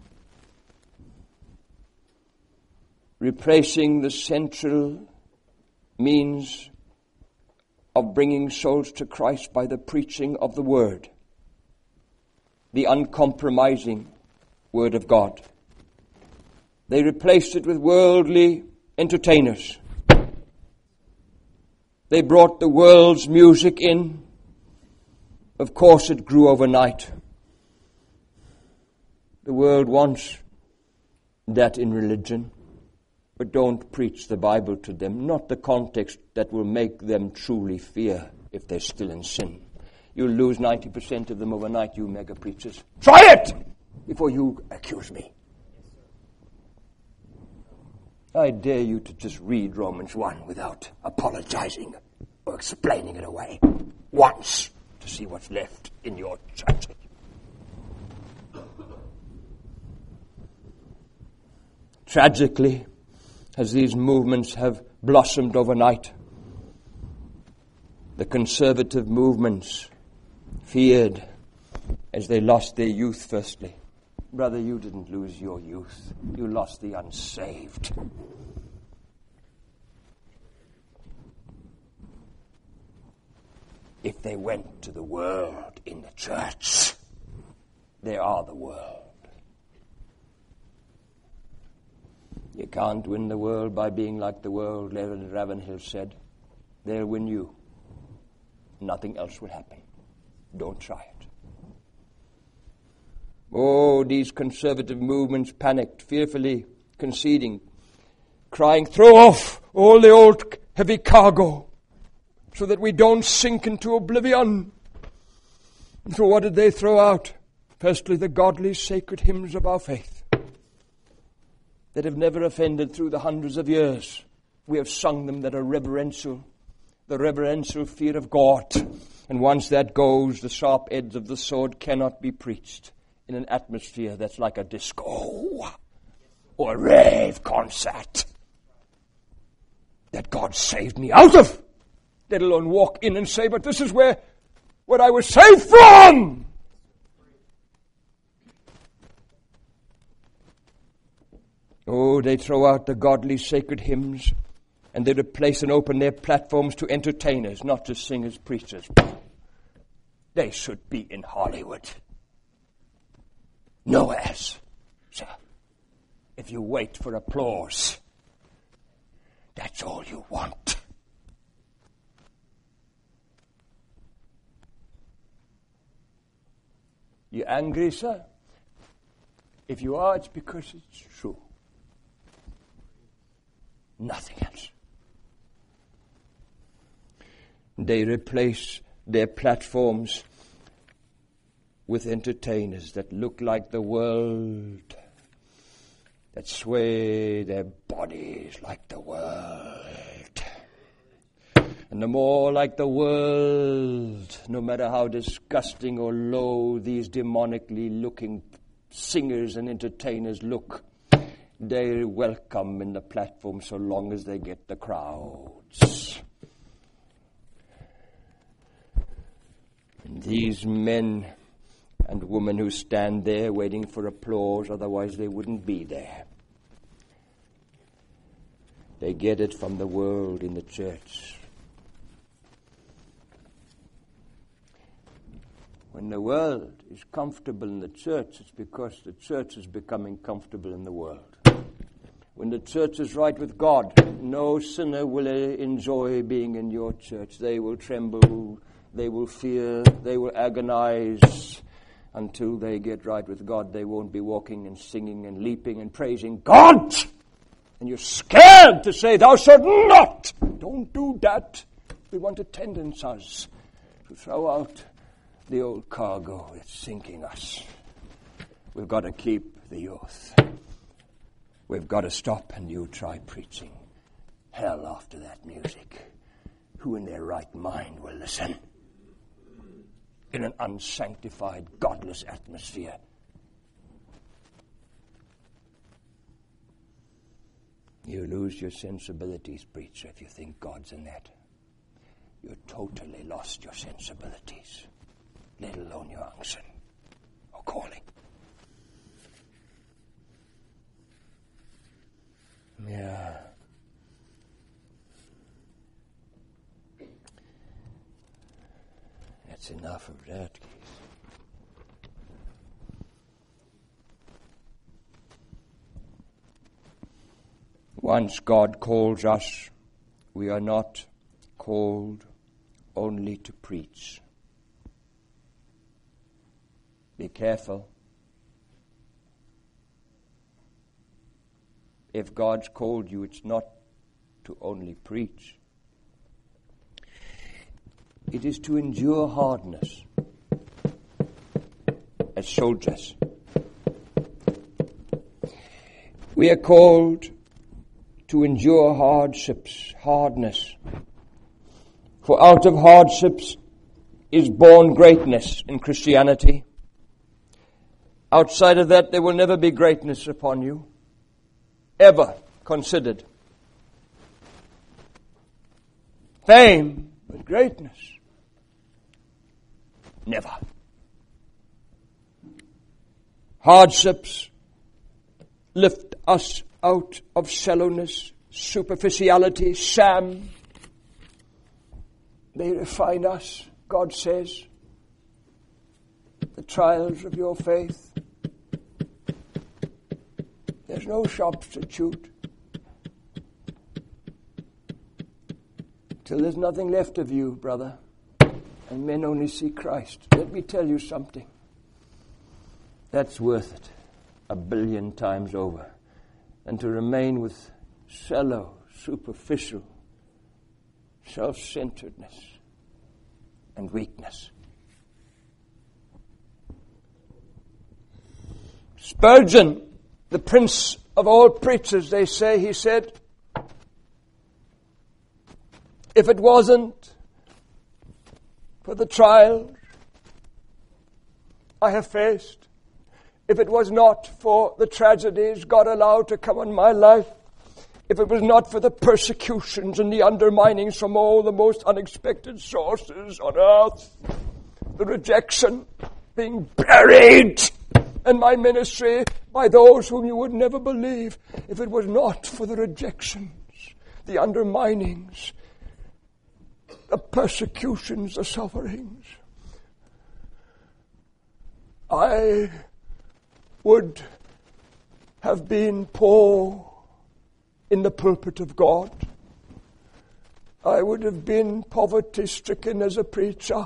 replacing the central means of bringing souls to Christ by the preaching of the Word, the uncompromising Word of God. They replaced it with worldly entertainers. They brought the world's music in. Of course, it grew overnight. The world wants that in religion, but don't preach the Bible to them, not the context that will make them truly fear if they're still in sin. You'll lose 90% of them overnight, you mega preachers. Try it before you accuse me. I dare you to just read Romans 1 without apologizing or explaining it away once to see what's left in your church. Tragically, as these movements have blossomed overnight, the conservative movements feared as they lost their youth firstly. Brother, you didn't lose your youth. You lost the unsaved. If they went to the world in the church, they are the world. You can't win the world by being like the world, Reverend Ravenhill said. They'll win you. Nothing else will happen. Don't try it. Oh, these conservative movements panicked, fearfully conceding, crying, throw off all the old heavy cargo so that we don't sink into oblivion. And so what did they throw out? Firstly, the godly sacred hymns of our faith that have never offended through the hundreds of years. We have sung them that are reverential, the reverential fear of God. And once that goes, the sharp edge of the sword cannot be preached in an atmosphere that's like a disco or a rave concert that God saved me out of. Let alone walk in and say, but this is where what I was saved from. Oh, they throw out the godly sacred hymns and they replace and open their platforms to entertainers, not to singers, preachers. They should be in Hollywood. Nowhere else, sir. If you wait for applause, that's all you want. You angry, sir? If you are, it's because it's true. Nothing else. They replace their platforms with entertainers that look like the world, that sway their bodies like the world. And the more like the world, no matter how disgusting or low these demonically looking singers and entertainers look, they're welcome in the platform so long as they get the crowds. These men and women who stand there waiting for applause, otherwise they wouldn't be there. They get it from the world in the church. When the world is comfortable in the church, it's because the church is becoming comfortable in the world. When the church is right with God, no sinner will enjoy being in your church. They will tremble, they will fear, they will agonize. Until they get right with God, they won't be walking and singing and leaping and praising God. And you're scared to say, thou shalt not. Don't do that. We want attendance to throw out the old cargo that's sinking us. We've got to keep the youth. We've got to stop, and you try preaching hell after that music. Who in their right mind will listen? In an unsanctified, godless atmosphere. You lose your sensibilities, preacher, if you think God's in that. You totally lost your sensibilities, let alone your unction or calling. Yeah. That's enough of that, Keith. Once God calls us, we are not called only to preach. Be careful. If God's called you, it's not to only preach. It is to endure hardness as soldiers. We are called to endure hardness. For out of hardships is born greatness in Christianity. Outside of that, there will never be greatness upon you, ever considered. Fame, but greatness, never. Hardships lift us out of shallowness, superficiality, sham. They refine us, God says. The trials of your faith. There's no substitute. Till there's nothing left of you, brother, and men only see Christ. Let me tell you something. That's worth it 1 billion times over. And to remain with shallow, superficial self-centeredness and weakness. Spurgeon, the prince of all preachers, they say, he said, if it wasn't for the trials I have faced, if it was not for the tragedies God allowed to come in my life, if it was not for the persecutions and the underminings from all the most unexpected sources on earth, the rejection, being buried in my ministry by those whom you would never believe, if it was not for the rejections, the underminings, the persecutions, the sufferings, I would have been poor in the pulpit of God. I would have been poverty-stricken as a preacher.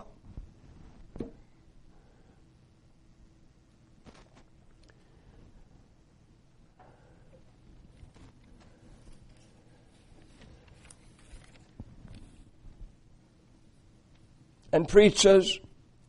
And preachers,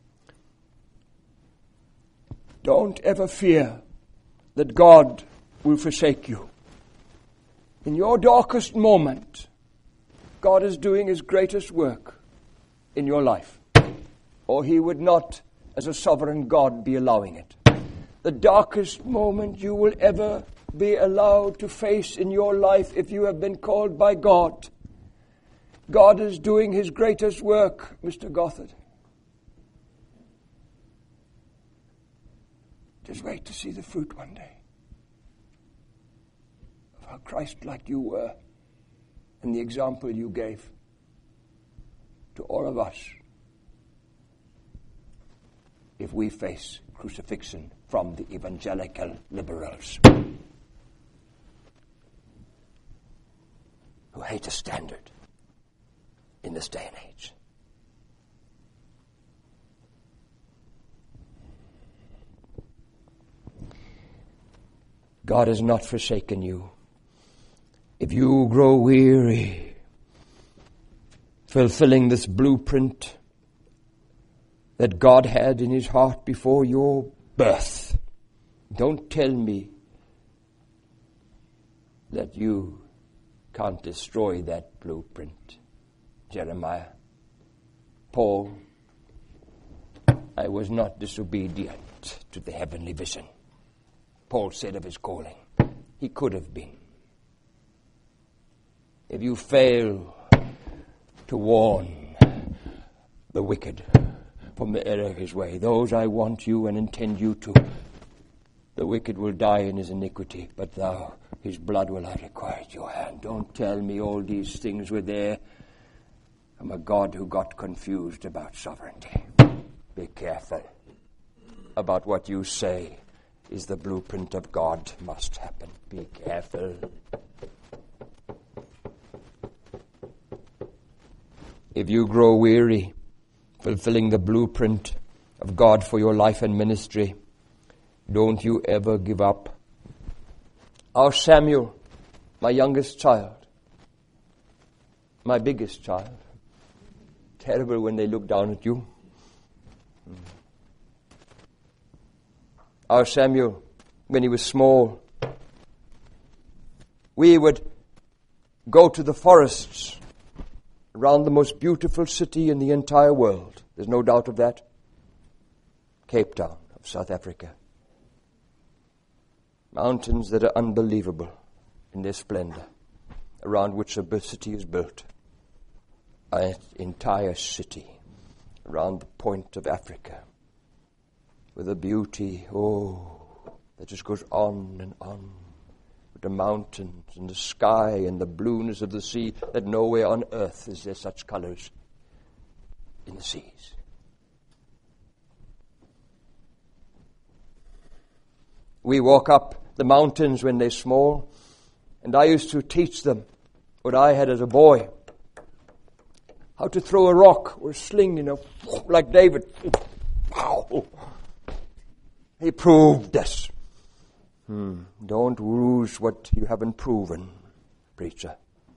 don't ever fear that God will forsake you. In your darkest moment, God is doing His greatest work in your life. Or He would not, as a sovereign God, be allowing it. The darkest moment you will ever be allowed to face in your life, if you have been called by God, God is doing His greatest work, Mr. Gothard. Just wait to see the fruit one day of how Christ-like you were and the example you gave to all of us if we face crucifixion from the evangelical liberals who hate a standard in this day and age. God has not forsaken you. If you grow weary fulfilling this blueprint that God had in his heart before your birth, don't tell me that you can't destroy that blueprint. Jeremiah, Paul, I was not disobedient to the heavenly vision. Paul said of his calling, he could have been. If you fail to warn the wicked from the error of his way, those I want you and intend you to, the wicked will die in his iniquity, but thou, his blood will I require at your hand. Don't tell me all these things were there. I'm a God who got confused about sovereignty. Be careful about what you say is the blueprint of God must happen. Be careful. If you grow weary fulfilling the blueprint of God for your life and ministry, don't you ever give up. Our Samuel, my youngest child, my biggest child, terrible when they look down at you. Our Samuel, when he was small, we would go to the forests around the most beautiful city in the entire world. There's no doubt of that. Cape Town of South Africa. Mountains that are unbelievable in their splendor, around which a city is built. An entire city around the point of Africa, with a beauty, that just goes on and on, with the mountains and the sky and the blueness of the sea, that nowhere on earth is there such colors in the seas. We walk up the mountains when they're small, and I used to teach them what I had as a boy. How to throw a rock or a sling, like David. Wow. He proved this. Don't lose what you haven't proven, preacher.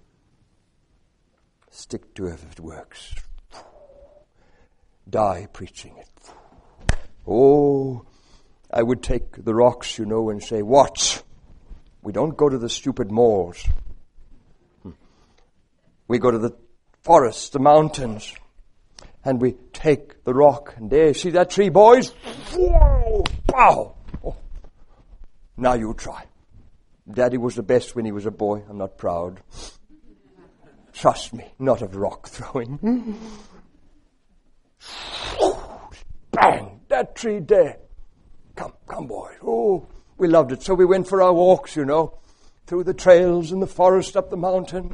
Stick to it if it works. Die preaching it. I would take the rocks, and say, watch. We don't go to the stupid malls. We go to the forests, the mountains, and we take the rock, and there, see that tree, boys? Whoa! Wow! Now you try. Daddy was the best when he was a boy. I'm not proud. Trust me, not of rock throwing. Bang! That tree there. Come, boys. We loved it. So we went for our walks, through the trails in the forest, up the mountains.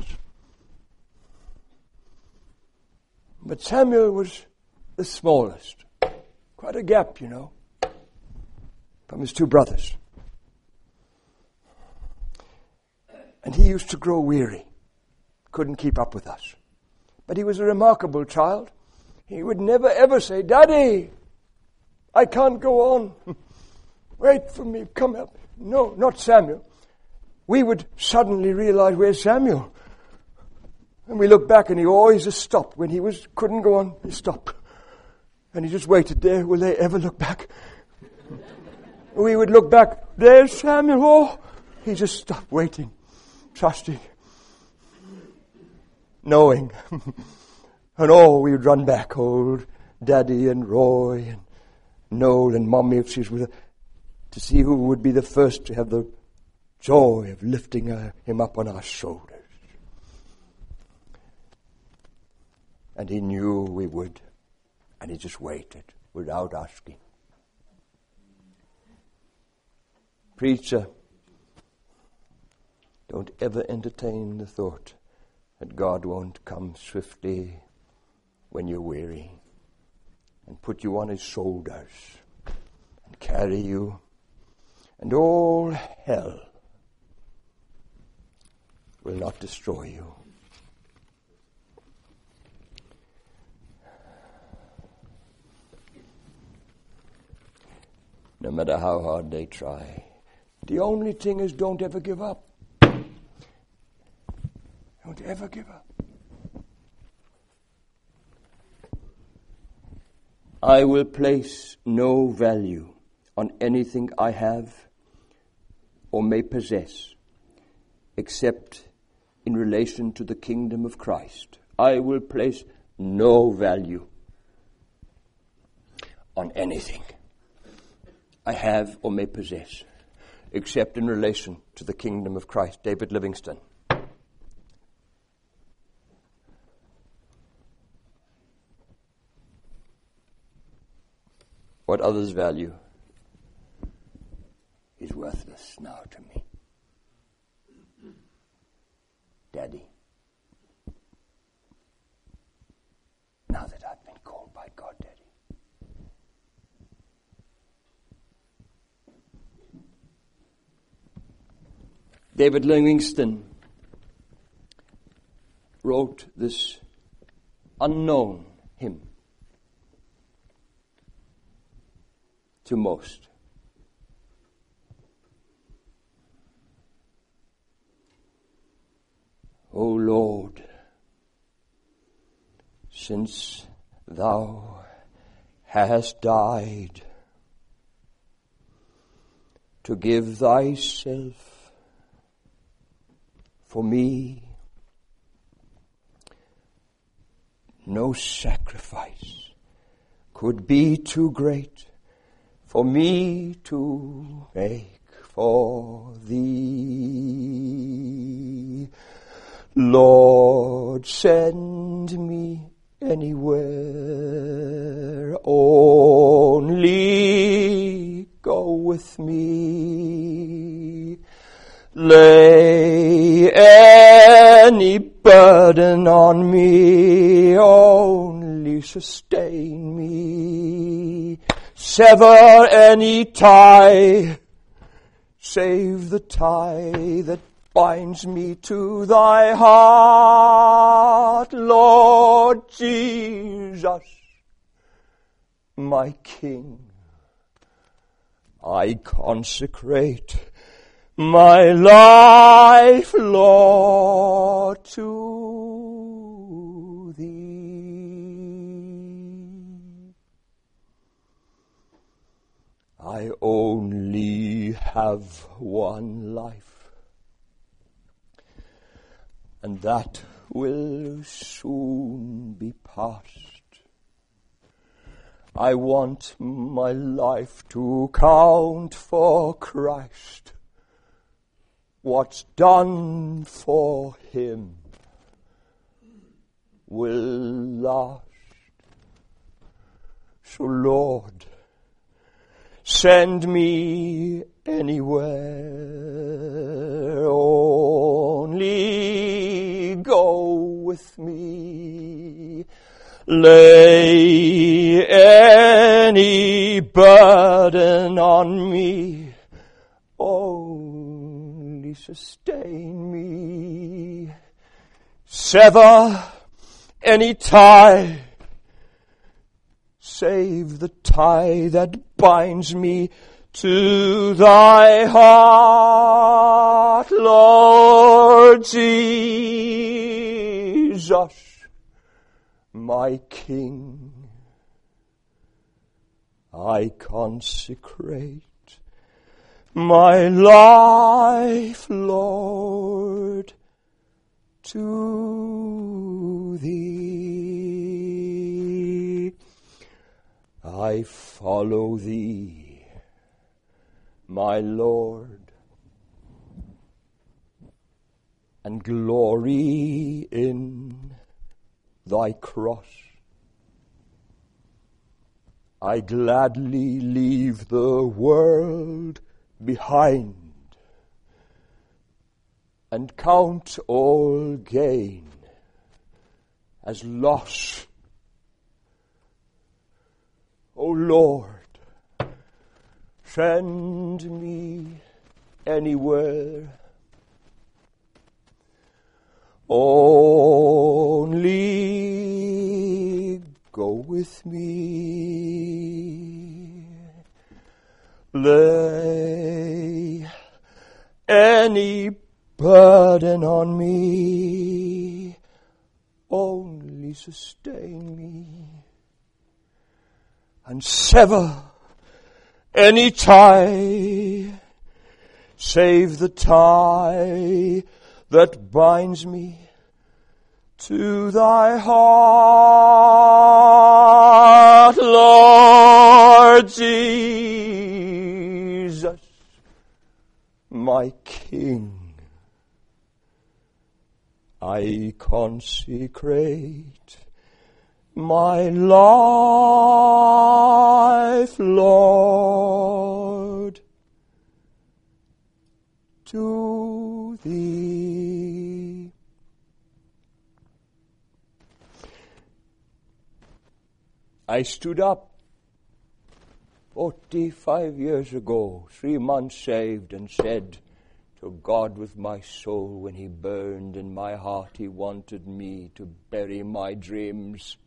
But Samuel was the smallest. Quite a gap, from his two brothers. And he used to grow weary. Couldn't keep up with us. But he was a remarkable child. He would never ever say, Daddy, I can't go on. Wait for me, come help me. No, not Samuel. We would suddenly realize, where's Samuel? And we look back and he always just stopped. When he couldn't go on, he stopped. And he just waited there. Will they ever look back? We would look back. There's Samuel. He just stopped waiting, trusting, knowing. And we would run back. Old Daddy and Roy and Noel and Mommy, if she was with her, to see who would be the first to have the joy of lifting him up on our shoulders. And he knew we would. And he just waited without asking. Preacher, don't ever entertain the thought that God won't come swiftly when you're weary and put you on his shoulders and carry you, and all hell will not destroy you. No matter how hard they try. The only thing is, don't ever give up. Don't ever give up. I will place no value on anything I have or may possess except in relation to the kingdom of Christ. I will place no value on anything I have or may possess except in relation to the kingdom of Christ. David Livingstone. What others value is worthless now to me. Daddy, now that I've been called by God, Daddy, David Livingstone wrote this unknown hymn to most. O Lord, since thou hast died to give thyself for me, no sacrifice could be too great for me to make for thee. Lord, send me anywhere, only go with me. Lay any burden on me, only sustain me. Sever any tie, save the tie that binds me to thy heart. Lord Jesus, my King, I consecrate my life, Lord, to thee. I only have one life, and that will soon be past. I want my life to count for Christ. What's done for him will last. So Lord, send me anywhere, only go with me. Lay any burden on me, only sustain me. Sever any tie, save the tie that binds me to thy heart, Lord Jesus, my King. I consecrate my life, Lord, to thee. I follow thee, my Lord, and glory in thy cross. I gladly leave the world behind and count all gain as loss. O Lord, send me anywhere, only go with me. Lay any burden on me, only sustain me, and sever any tie, save the tie that binds me to thy heart, Lord Jesus, my King. I consecrate my life, Lord, to thee. I stood up 45 years ago, 3 months saved, and said to God with my soul, when he burned in my heart, he wanted me to bury my dreams.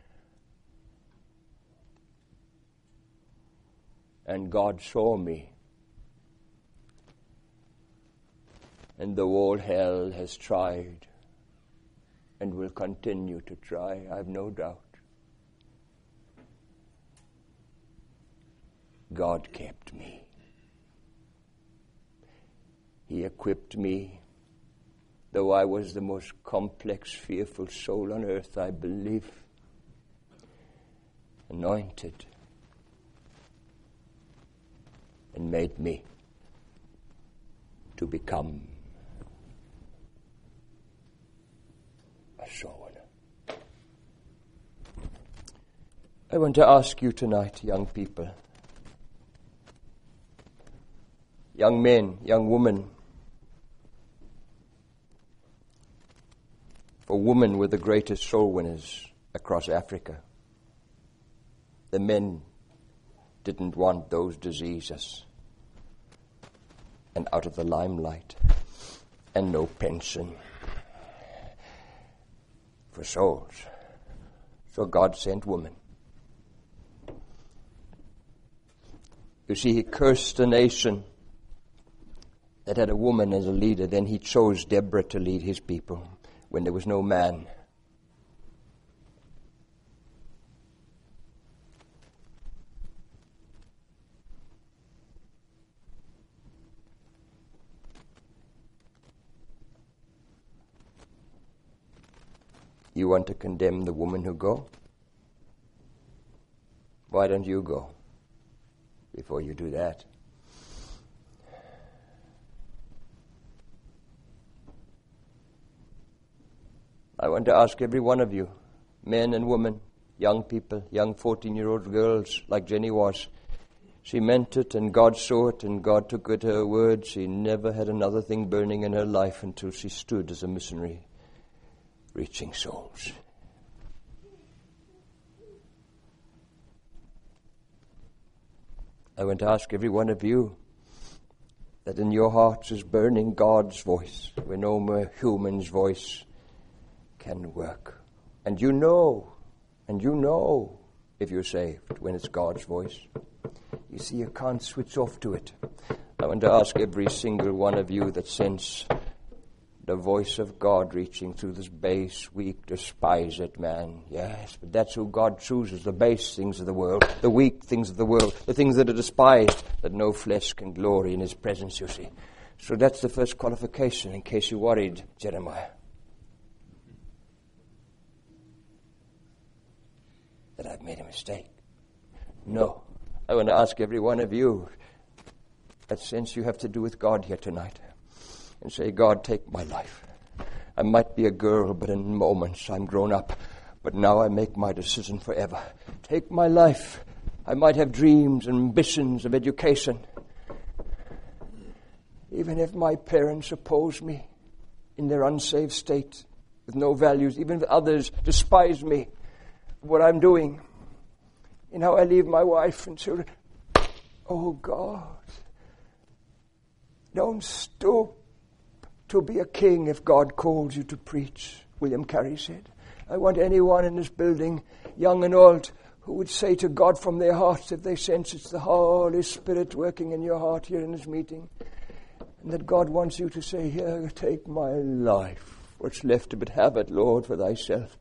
And God saw me. And though all hell has tried and will continue to try, I have no doubt, God kept me. He equipped me. Though I was the most complex, fearful soul on earth, I believe, anointed, and made me to become a soul winner. I want to ask you tonight, young people, young men, young women, for women were the greatest soul winners across Africa. The men didn't want those diseases and out of the limelight and no pension for souls. So God sent women. You see, he cursed a nation that had a woman as a leader. Then he chose Deborah to lead his people when there was no man. You want to condemn the woman who go? Why don't you go before you do that? I want to ask every one of you, men and women, young people, young 14-year-old girls like Jenny was. She meant it and God saw it and God took her to her word. She never had another thing burning in her life until she stood as a missionary reaching souls. I want to ask every one of you that in your hearts is burning God's voice, where no more human's voice can work. And you know if you're saved when it's God's voice. You see, you can't switch off to it. I want to ask every single one of you that sense the voice of God reaching through this base, weak, despised man. Yes, but that's who God chooses, the base things of the world, the weak things of the world, the things that are despised, that no flesh can glory in his presence, you see. So that's the first qualification, in case you're worried, Jeremiah. That I've made a mistake. No. I want to ask every one of you that sense you have to do with God here tonight, and say, God, take my life. I might be a girl, but in moments I'm grown up. But now I make my decision forever. Take my life. I might have dreams and ambitions of education. Even if my parents oppose me in their unsaved state with no values, even if others despise me, what I'm doing, in how I leave my wife and children. Oh God, don't stoop to be a king if God calls you to preach, William Carey said. I want anyone in this building, young and old, who would say to God from their hearts, if they sense it's the Holy Spirit working in your heart here in this meeting, and that God wants you to say, here, take my life, what's left of it, have it, Lord, for thyself.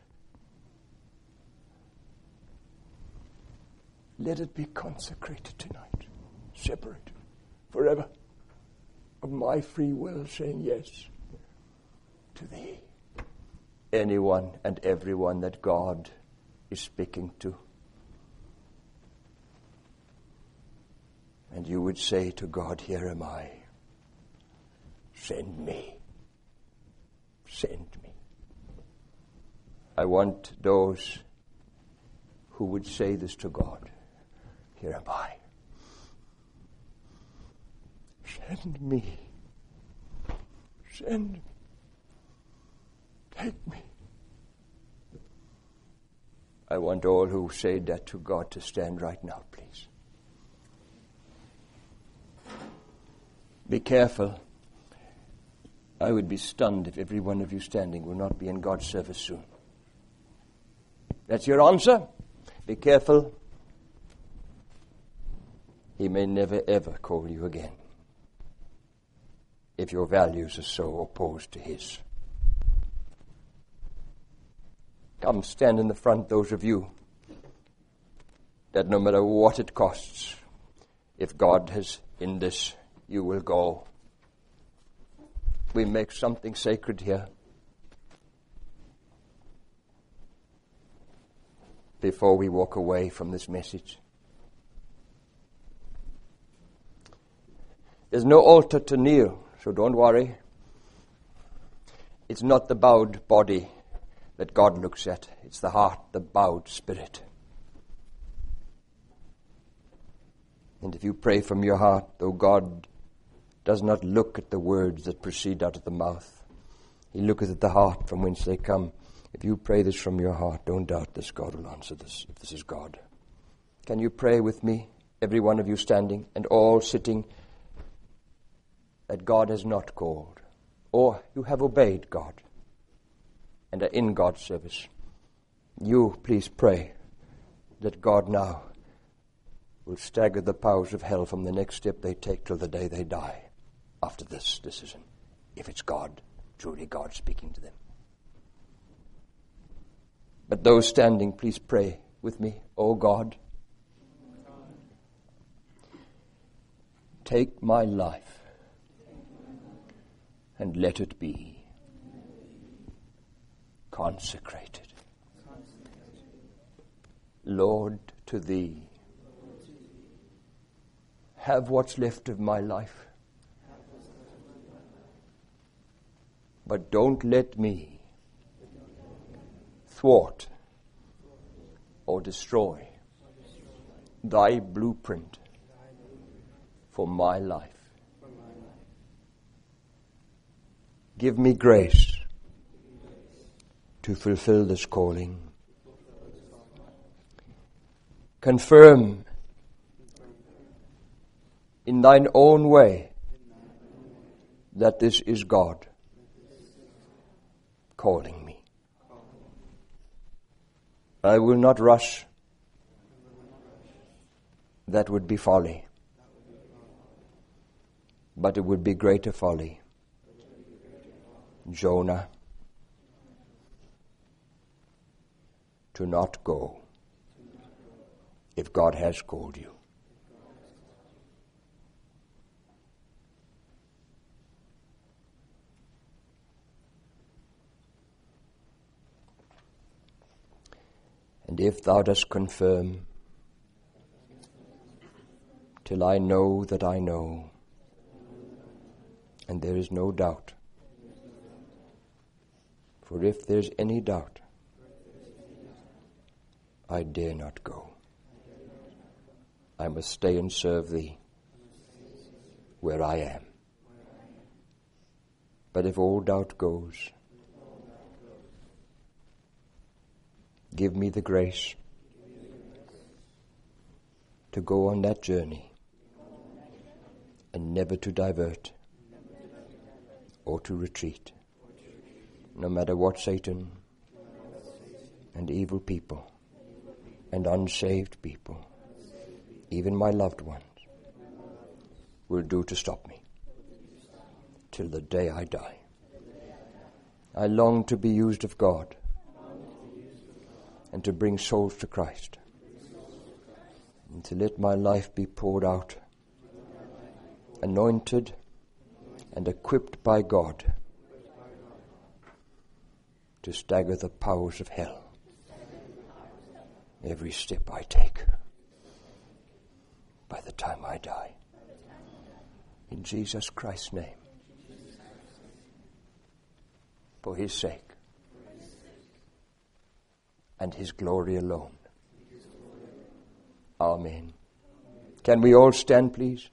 Let it be consecrated tonight, separated forever of my free will, saying yes to thee. Anyone and everyone that God is speaking to. And you would say to God, here am I. Send me. Send me. I want those who would say this to God. Here am I. Send me. Send me. Take me. I want all who say that to God to stand right now, please. Be careful. I would be stunned if every one of you standing will not be in God's service soon. That's your answer? Be careful. He may never ever call you again if your values are so opposed to his. Come stand in the front, those of you that no matter what it costs, if God has in this, you will go. We make something sacred here. Before we walk away from this message. There's no altar to kneel, so don't worry. It's not the bowed body that God looks at. It's the heart, the bowed spirit. And if you pray from your heart, though God does not look at the words that proceed out of the mouth, he looketh at the heart from whence they come. If you pray this from your heart, don't doubt this, God will answer this, if this is God. Can you pray with me, every one of you standing and all sitting, that God has not called, or you have obeyed God and are in God's service? You, please pray that God now will stagger the powers of hell from the next step they take till the day they die after this decision, if it's God, truly God speaking to them. But those standing, please pray with me. Oh God, take my life and let it be consecrated, Lord, to thee. Have what's left of my life, but don't let me thwart or destroy thy blueprint for my life. Give me grace to fulfill this calling. Confirm in thine own way that this is God calling me. I will not rush. That would be folly. But it would be greater folly, Jonah, to not go if God has called you. And if thou dost confirm, till I know that I know, and there is no doubt. For if there's any doubt, I dare not go. I must stay and serve thee where I am. But if all doubt goes, give me the grace to go on that journey and never to divert or to retreat, no matter what Satan and evil people and unsaved people, even my loved ones, will do to stop me till the day I die. I long to be used of God and to bring souls to Christ, and to let my life be poured out, anointed and equipped by God to stagger the powers of hell every step I take by the time I die. In Jesus Christ's name, for His sake and His glory alone. Amen. Can we all stand, please?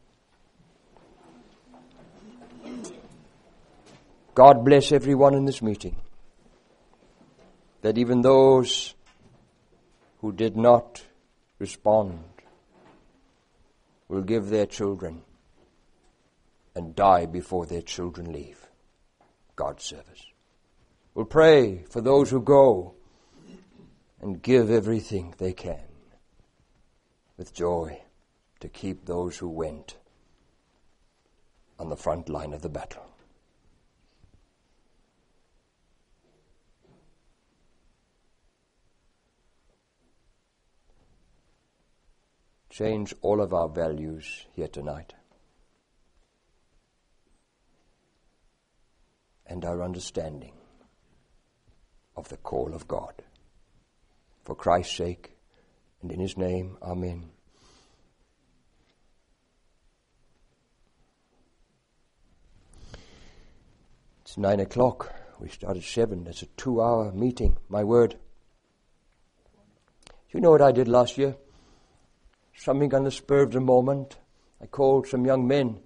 God bless everyone in this meeting, that even those who did not respond will give their children and die before their children leave God's service. We'll pray for those who go and give everything they can with joy to keep those who went on the front line of the battle. Change all of our values here tonight and our understanding of the call of God. For Christ's sake and in His name, amen. It's 9 o'clock. We start at 7. That's a 2-hour meeting. My word. You know what I did last year? Something on the spur of the moment. I called some young men.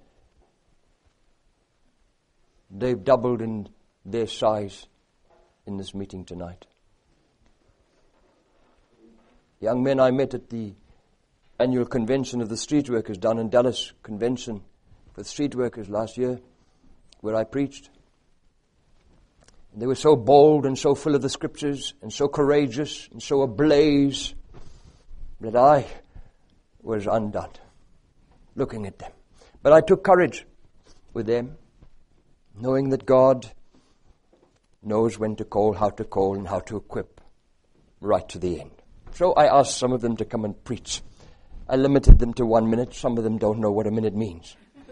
They've doubled in their size in this meeting tonight. Young men I met at the annual convention of the street workers down in Dallas, convention for street workers last year, where I preached. They were so bold and so full of the scriptures and so courageous and so ablaze that I was undone looking at them. But I took courage with them, knowing that God knows when to call, and how to equip right to the end. So I asked some of them to come and preach. I limited them to 1 minute. Some of them don't know what a minute means.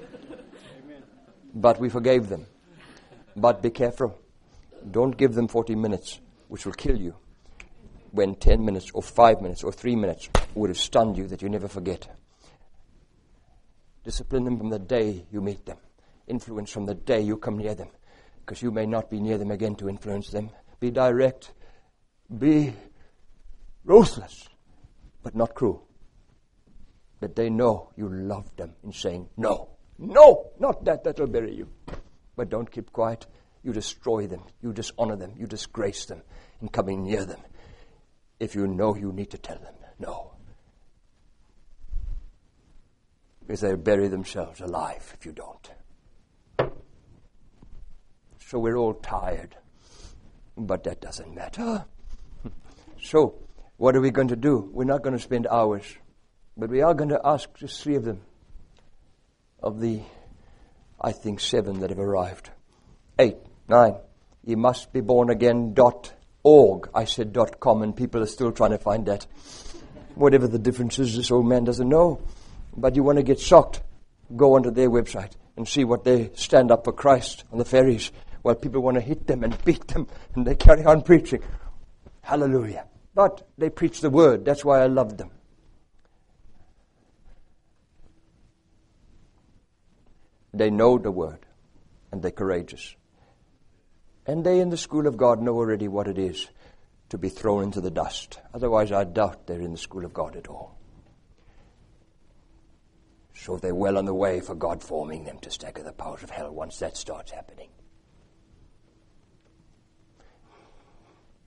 But we forgave them. But be careful. Don't give them 40 minutes, which will kill you, when 10 minutes or 5 minutes or 3 minutes would have stunned you that you never forget. Discipline them from the day you meet them. Influence from the day you come near them, because you may not be near them again to influence them. Be direct. Be ruthless, but not cruel. That they know you love them in saying, no, not that, that'll bury you. But don't keep quiet. You destroy them. You dishonor them. You disgrace them in coming near them. If you know you need to tell them, no. Because they'll bury themselves alive if you don't. So we're all tired. But that doesn't matter. So, what are we going to do? We're not going to spend hours. But we are going to ask just 3 of them. Of the, I think, 7 that have arrived. 8, 9. You must be born again.org. I said .com, and people are still trying to find that. Whatever the difference is, this old man doesn't know. But you want to get shocked, go onto their website and see what they stand up for Christ on the ferries, while people want to hit them and beat them, and they carry on preaching. Hallelujah. But they preach the word. That's why I love them. They know the word, and they're courageous. And they in the school of God know already what it is to be thrown into the dust. Otherwise, I doubt they're in the school of God at all. So they're well on the way for God forming them to stagger the powers of hell once that starts happening.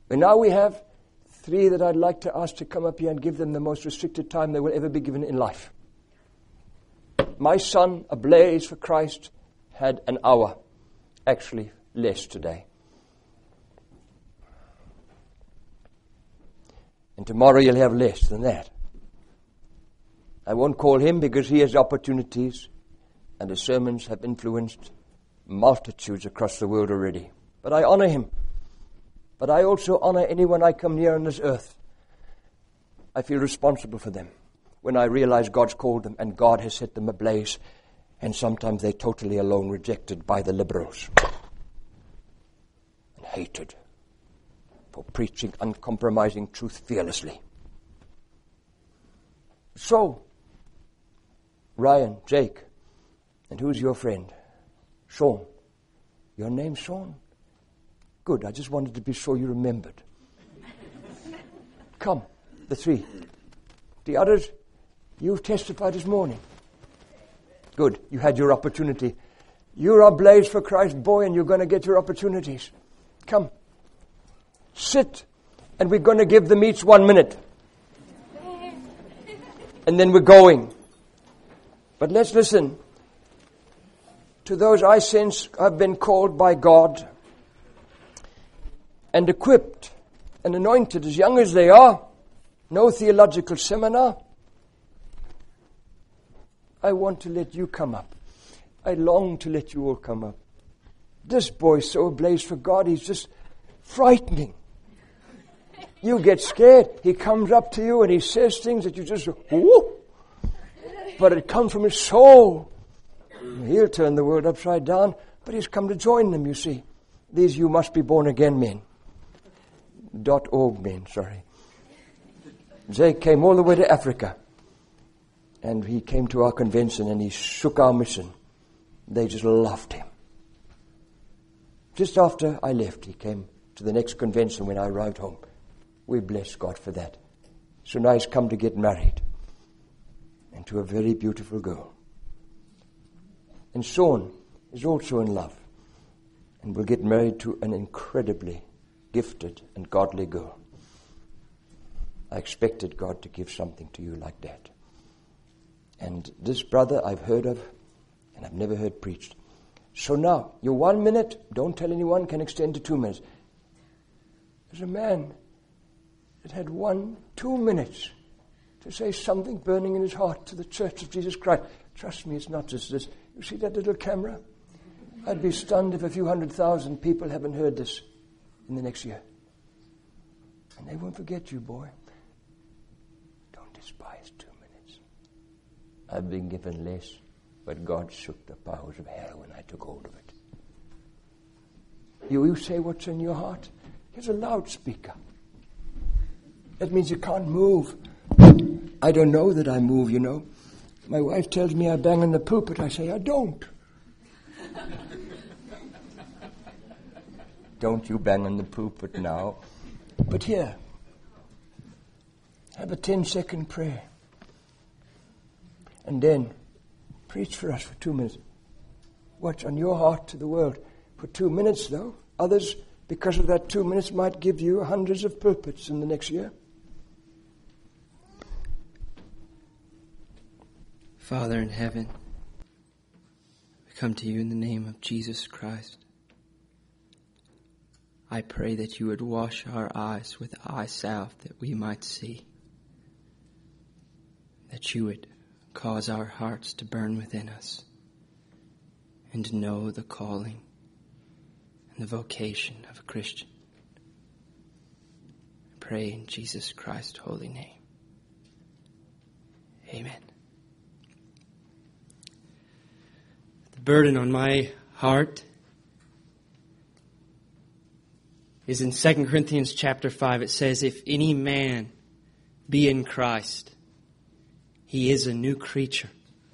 And now we have 3 that I'd like to ask to come up here and give them the most restricted time they will ever be given in life. My son, Ablaze for Christ, had an hour. Actually, less today. And tomorrow you'll have less than that. I won't call him because he has opportunities and his sermons have influenced multitudes across the world already. But I honor him. But I also honor anyone I come near on this earth. I feel responsible for them when I realize God's called them and God has set them ablaze. And sometimes they're totally alone, rejected by the liberals. And hated for preaching uncompromising truth fearlessly. So, Ryan, Jake, and who's your friend? Sean. Your name's Sean? Good, I just wanted to be sure you remembered. Come, the 3. The others, you've testified this morning. Good, you had your opportunity. You're ablaze for Christ, boy, and you're going to get your opportunities. Come, sit, and we're going to give them each 1 minute. And then we're going. But let's listen to those I sense have been called by God and equipped and anointed as young as they are. No theological seminar. I want to let you come up. I long to let you all come up. This boy's so ablaze for God, he's just frightening. You get scared. He comes up to you and he says things that you just, whoo! But it comes from his soul. He'll turn the world upside down, but he's come to join them, you see. These you must be born again men. .org men, sorry. Jake came all the way to Africa. And he came to our convention and he shook our mission. They just loved him. Just after I left, he came to the next convention when I arrived home. We bless God for that. So now he's come to get married. And to a very beautiful girl. And Sean is also in love. And will get married to an incredibly gifted and godly girl. I expected God to give something to you like that. And this brother I've heard of, and I've never heard preached. So now, your 1 minute, don't tell anyone, can extend to 2 minutes. There's a man that had 2 minutes to say something burning in his heart to the Church of Jesus Christ. Trust me, it's not just this. You see that little camera? I'd be stunned if a few 100,000 people haven't heard this in the next year. And they won't forget you, boy. Don't despise 2 minutes. I've been given less, but God shook the powers of hell when I took hold of it. You say what's in your heart. Here's a loudspeaker. That means you can't move. I don't know that I move, you know. My wife tells me I bang on the pulpit. I say, I don't. Don't you bang on the pulpit now. But here, have a 10-second prayer. And then preach for us for 2 minutes. What's on your heart to the world? For 2 minutes, though. Others, because of that 2 minutes, might give you hundreds of pulpits in the next year. Father in heaven, we come to you in the name of Jesus Christ. I pray that you would wash our eyes with eye salve that we might see. That you would cause our hearts to burn within us and to know the calling and the vocation of a Christian. I pray in Jesus Christ's holy name. Amen. The burden on my heart is in 2 Corinthians chapter 5. It says, if any man be in Christ, he is a new creature.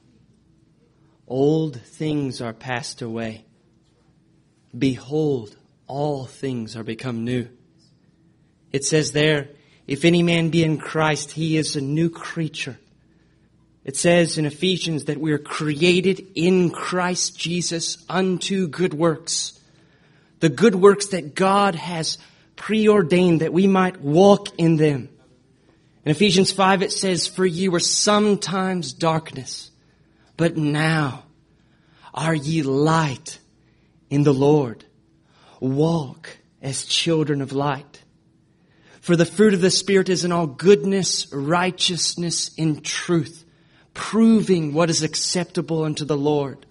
Old things are passed away. Behold, all things are become new. It says there, if any man be in Christ, he is a new creature. It says in Ephesians that we are created in Christ Jesus unto good works. The good works that God has preordained that we might walk in them. In Ephesians 5 it says, "For ye were sometimes darkness, but now are ye light in the Lord. Walk as children of light. For the fruit of the Spirit is in all goodness, righteousness, and truth, proving what is acceptable unto the Lord.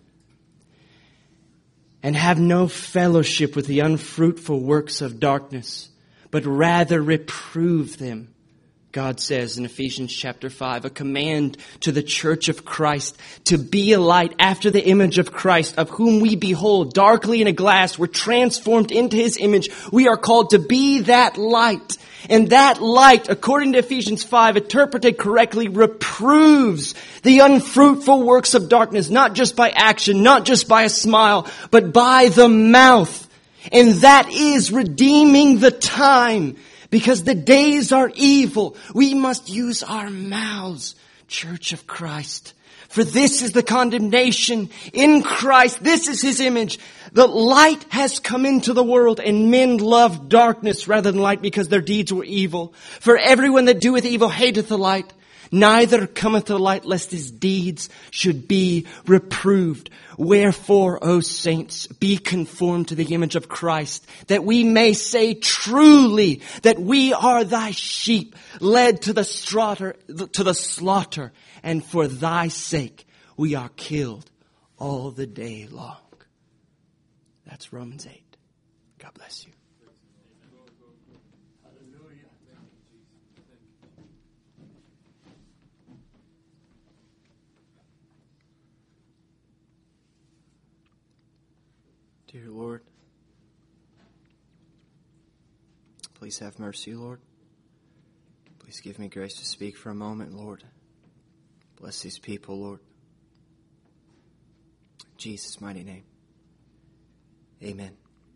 And have no fellowship with the unfruitful works of darkness, but rather reprove them." God says in Ephesians chapter 5, a command to the church of Christ to be a light after the image of Christ, of whom we behold darkly in a glass. We're transformed into His image. We are called to be that light. And that light, according to Ephesians 5, interpreted correctly, reproves the unfruitful works of darkness, not just by action, not just by a smile, but by the mouth. And that is redeeming the time. Because the days are evil, we must use our mouths, Church of Christ. For this is the condemnation in Christ. This is His image. The light has come into the world, and men love darkness rather than light because their deeds were evil. For everyone that doeth evil hateth the light, neither cometh to the light, lest his deeds should be reproved. Wherefore, O saints, be conformed to the image of Christ, that we may say truly that we are thy sheep, led to the slaughter, and for thy sake we are killed all the day long. That's Romans 8. God bless you. Dear Lord, please have mercy, Lord. Please give me grace to speak for a moment, Lord. Bless these people, Lord. In Jesus' mighty name. Amen.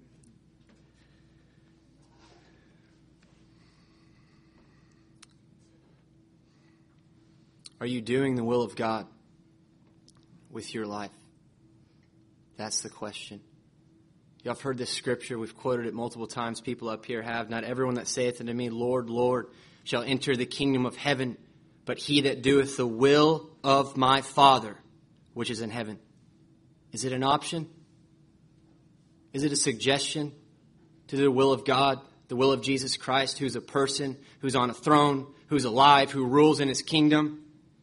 Are you doing the will of God with your life? That's the question. Y'all have heard this scripture. We've quoted it multiple times. People up here have. Not everyone that saith unto me, Lord, Lord, shall enter the kingdom of heaven, but he that doeth the will of my Father, which is in heaven. Is it an option? Is it a suggestion to do the will of God, the will of Jesus Christ, who's a person, who's on a throne, who's alive, who rules in His kingdom?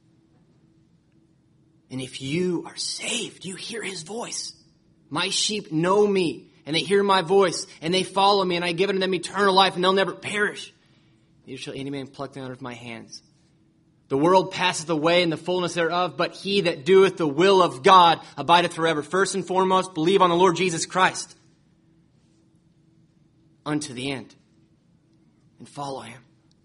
And if you are saved, you hear His voice. My sheep know me, and they hear my voice, and they follow me, and I give unto them eternal life, and they'll never perish. Neither shall any man pluck them out of my hands. The world passeth away, and the fullness thereof, but he that doeth the will of God abideth forever. First and foremost, believe on the Lord Jesus Christ unto the end, and follow Him.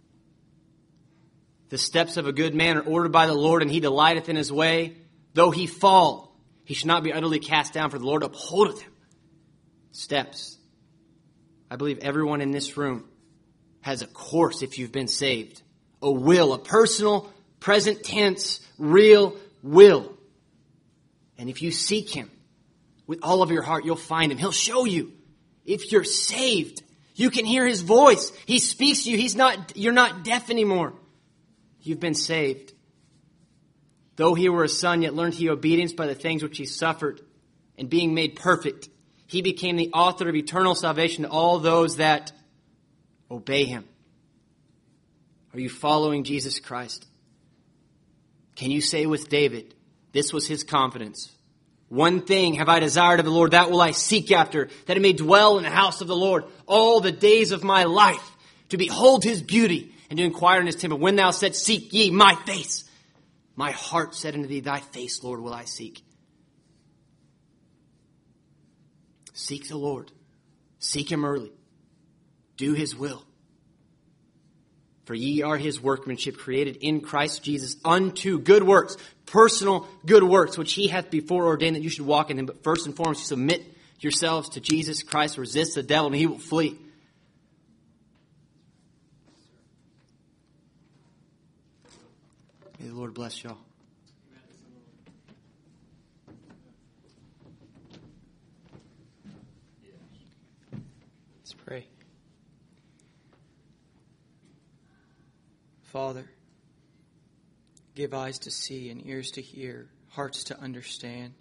The steps of a good man are ordered by the Lord, and he delighteth in his way. Though he fall, he should not be utterly cast down, for the Lord upholdeth him. Steps. I believe everyone in this room has a course if you've been saved. A will, a personal, present tense, real will. And if you seek Him with all of your heart, you'll find Him. He'll show you. If you're saved, you can hear His voice. He speaks to you. You're not deaf anymore. You've been saved. Though He were a son, yet learned He obedience by the things which He suffered. And being made perfect, He became the author of eternal salvation to all those that obey Him. Are you following Jesus Christ? Can you say with David, this was his confidence: one thing have I desired of the Lord, that will I seek after, that I may dwell in the house of the Lord all the days of my life, to behold His beauty and to inquire in His temple. When thou saidst, seek ye my face, my heart said unto thee, thy face, Lord, will I seek. Seek the Lord. Seek Him early. Do His will. For ye are His workmanship, created in Christ Jesus unto good works, personal good works, which He hath before ordained that you should walk in them. But first and foremost, you submit yourselves to Jesus Christ. Resist the devil, and he will flee. May the Lord bless y'all. Let's pray. Father, give eyes to see and ears to hear, hearts to understand.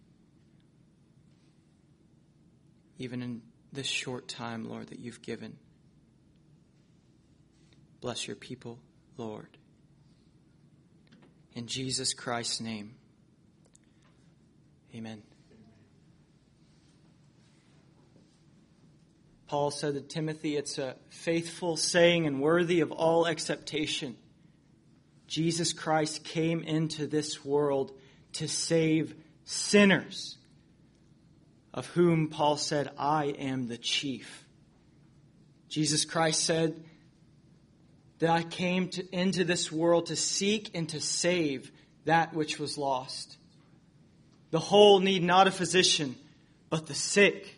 Even in this short time, Lord, that you've given. Bless your people, Lord. In Jesus Christ's name, amen. Paul said to Timothy, it's a faithful saying and worthy of all acceptation. Jesus Christ came into this world to save sinners, of whom Paul said, I am the chief. Jesus Christ said that I came into this world to seek and to save that which was lost. The whole need not a physician, but the sick.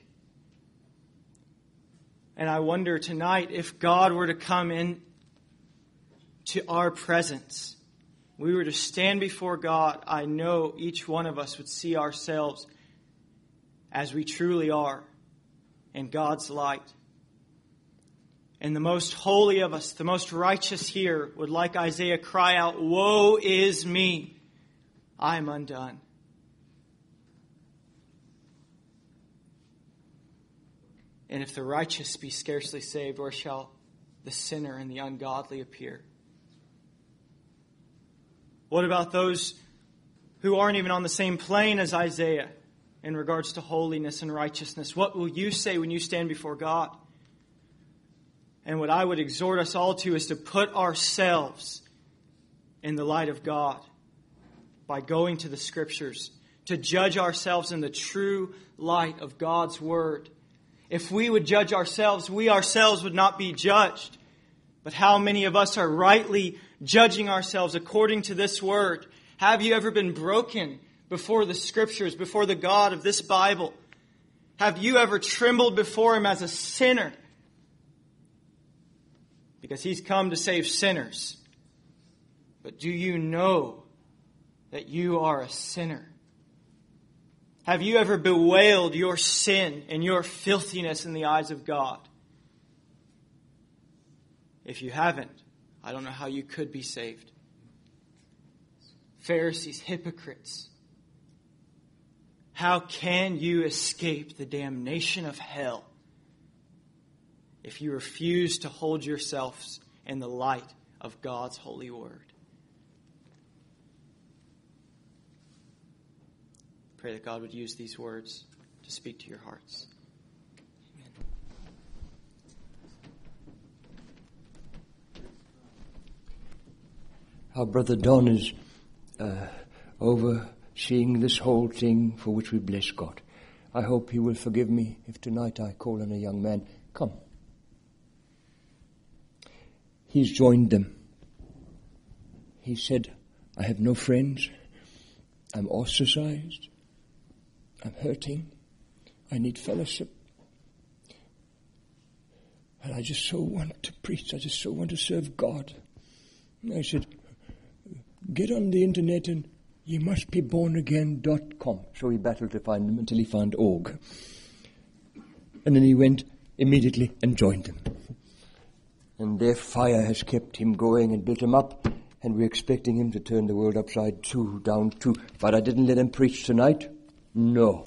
And I wonder tonight, if God were to come in to our presence, we were to stand before God, I know each one of us would see ourselves as we truly are in God's light. And the most holy of us, the most righteous here, would, like Isaiah, cry out, woe is me, I am undone. And if the righteous be scarcely saved, where shall the sinner and the ungodly appear? What about those who aren't even on the same plane as Isaiah in regards to holiness and righteousness? What will you say when you stand before God? And what I would exhort us all to is to put ourselves in the light of God by going to the Scriptures, to judge ourselves in the true light of God's Word. If we would judge ourselves, we ourselves would not be judged. But how many of us are rightly judging ourselves according to this Word? Have you ever been broken before the Scriptures, before the God of this Bible? Have you ever trembled before Him as a sinner? Because He's come to save sinners. But do you know that you are a sinner? Have you ever bewailed your sin and your filthiness in the eyes of God? If you haven't, I don't know how you could be saved. Pharisees, hypocrites. How can you escape the damnation of hell if you refuse to hold yourselves in the light of God's holy word? Pray that God would use these words to speak to your hearts. Amen. Our brother Don is overseeing this whole thing, for which we bless God. I hope he will forgive me if tonight I call on a young man. Come. He's joined them. He said, I have no friends. I'm ostracized. I'm hurting. I need fellowship. And I just so want to preach. I just so want to serve God. And I said, get on the internet and yemusttbebornagain.com. So he battled to find them until he found org. And then he went immediately and joined them. And their fire has kept him going and built him up. And we're expecting him to turn the world upside down too. But I didn't let him preach tonight. No.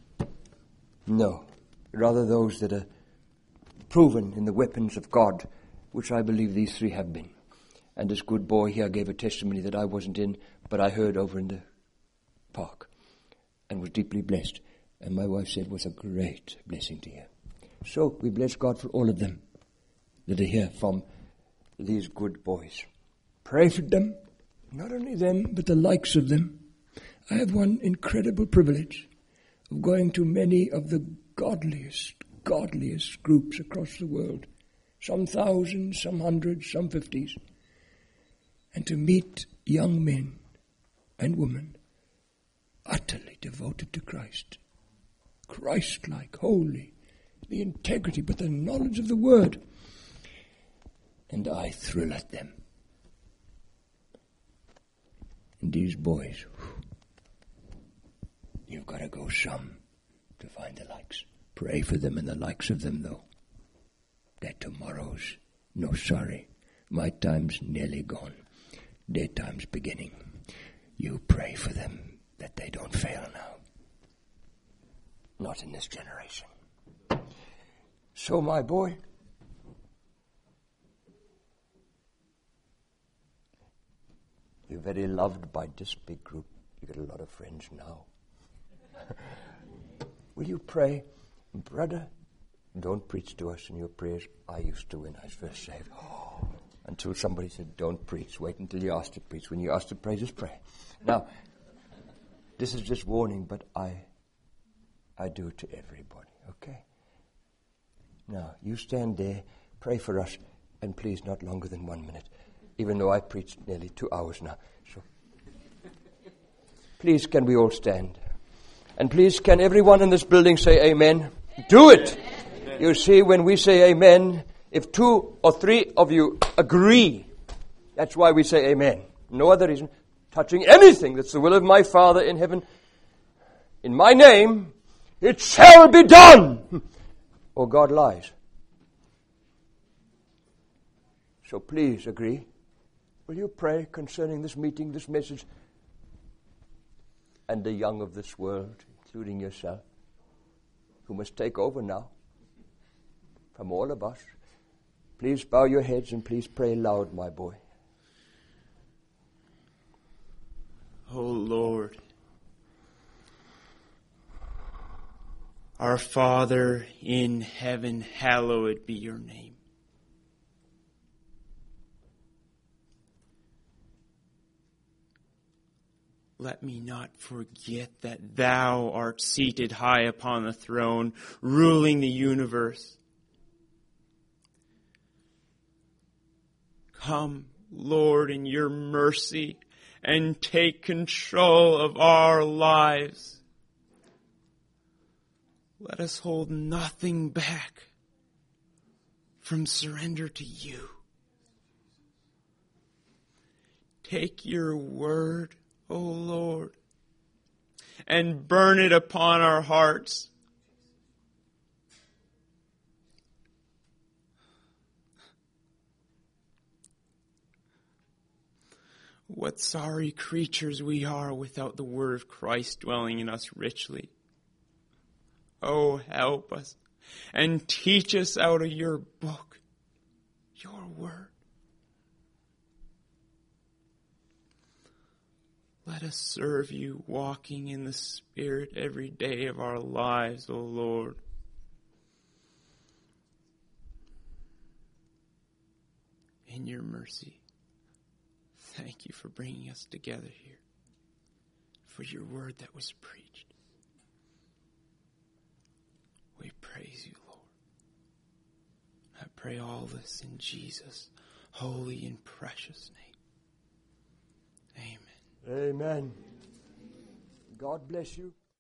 Rather those that are proven in the weapons of God, which I believe these three have been. And this good boy here gave a testimony that I wasn't in, but I heard over in the park and was deeply blessed. And my wife said it was a great blessing to hear. So we bless God for all of them that are here from these good boys. Pray for them, not only them, but the likes of them. I have one incredible privilege of going to many of the godliest groups across the world. Some thousands, some hundreds, some 50s. And to meet young men and women utterly devoted to Christ. Christ-like, holy, the integrity, but the knowledge of the Word. And I thrill at them. And these boys, you've got to go some to find the likes. Pray for them and the likes of them, though. Their tomorrows, no sorry. My time's nearly gone. Their time's beginning. You pray for them that they don't fail now. Not in this generation. So, my boy, you're very loved by this big group. You got a lot of friends now. Will you pray? Brother, don't preach to us in your prayers. I used to when I was first saved. Until somebody said, don't preach. Wait until you're asked to preach. When you're asked to pray, just pray. Now, this is just warning, but I do it to everybody, okay? Now, you stand there, pray for us, and please not longer than 1 minute, even though I preached nearly 2 hours now. So, please, can we all stand? And please, can everyone in this building say amen? Do it! Amen. You see, when we say amen, if 2 or 3 of you agree, that's why we say amen. No other reason. Touching anything that's the will of my Father in heaven, in my name, it shall be done. Or God lies. So please agree. Will you pray concerning this meeting, this message, and the young of this world, including yourself, who must take over now from all of us? Please bow your heads and please pray loud, my boy. O Lord, our Father in heaven, hallowed be your name. Let me not forget that thou art seated high upon the throne, ruling the universe. Come, Lord, in your mercy, and take control of our lives. Let us hold nothing back from surrender to you. Take your word, O Lord, and burn it upon our hearts. What sorry creatures we are without the word of Christ dwelling in us richly. Oh, help us and teach us out of your book, your word. Let us serve you, walking in the Spirit every day of our lives, O Lord. In your mercy, thank you for bringing us together here, for your word that was preached. We praise you, Lord. I pray all this in Jesus' holy and precious name. Amen. Amen. God bless you.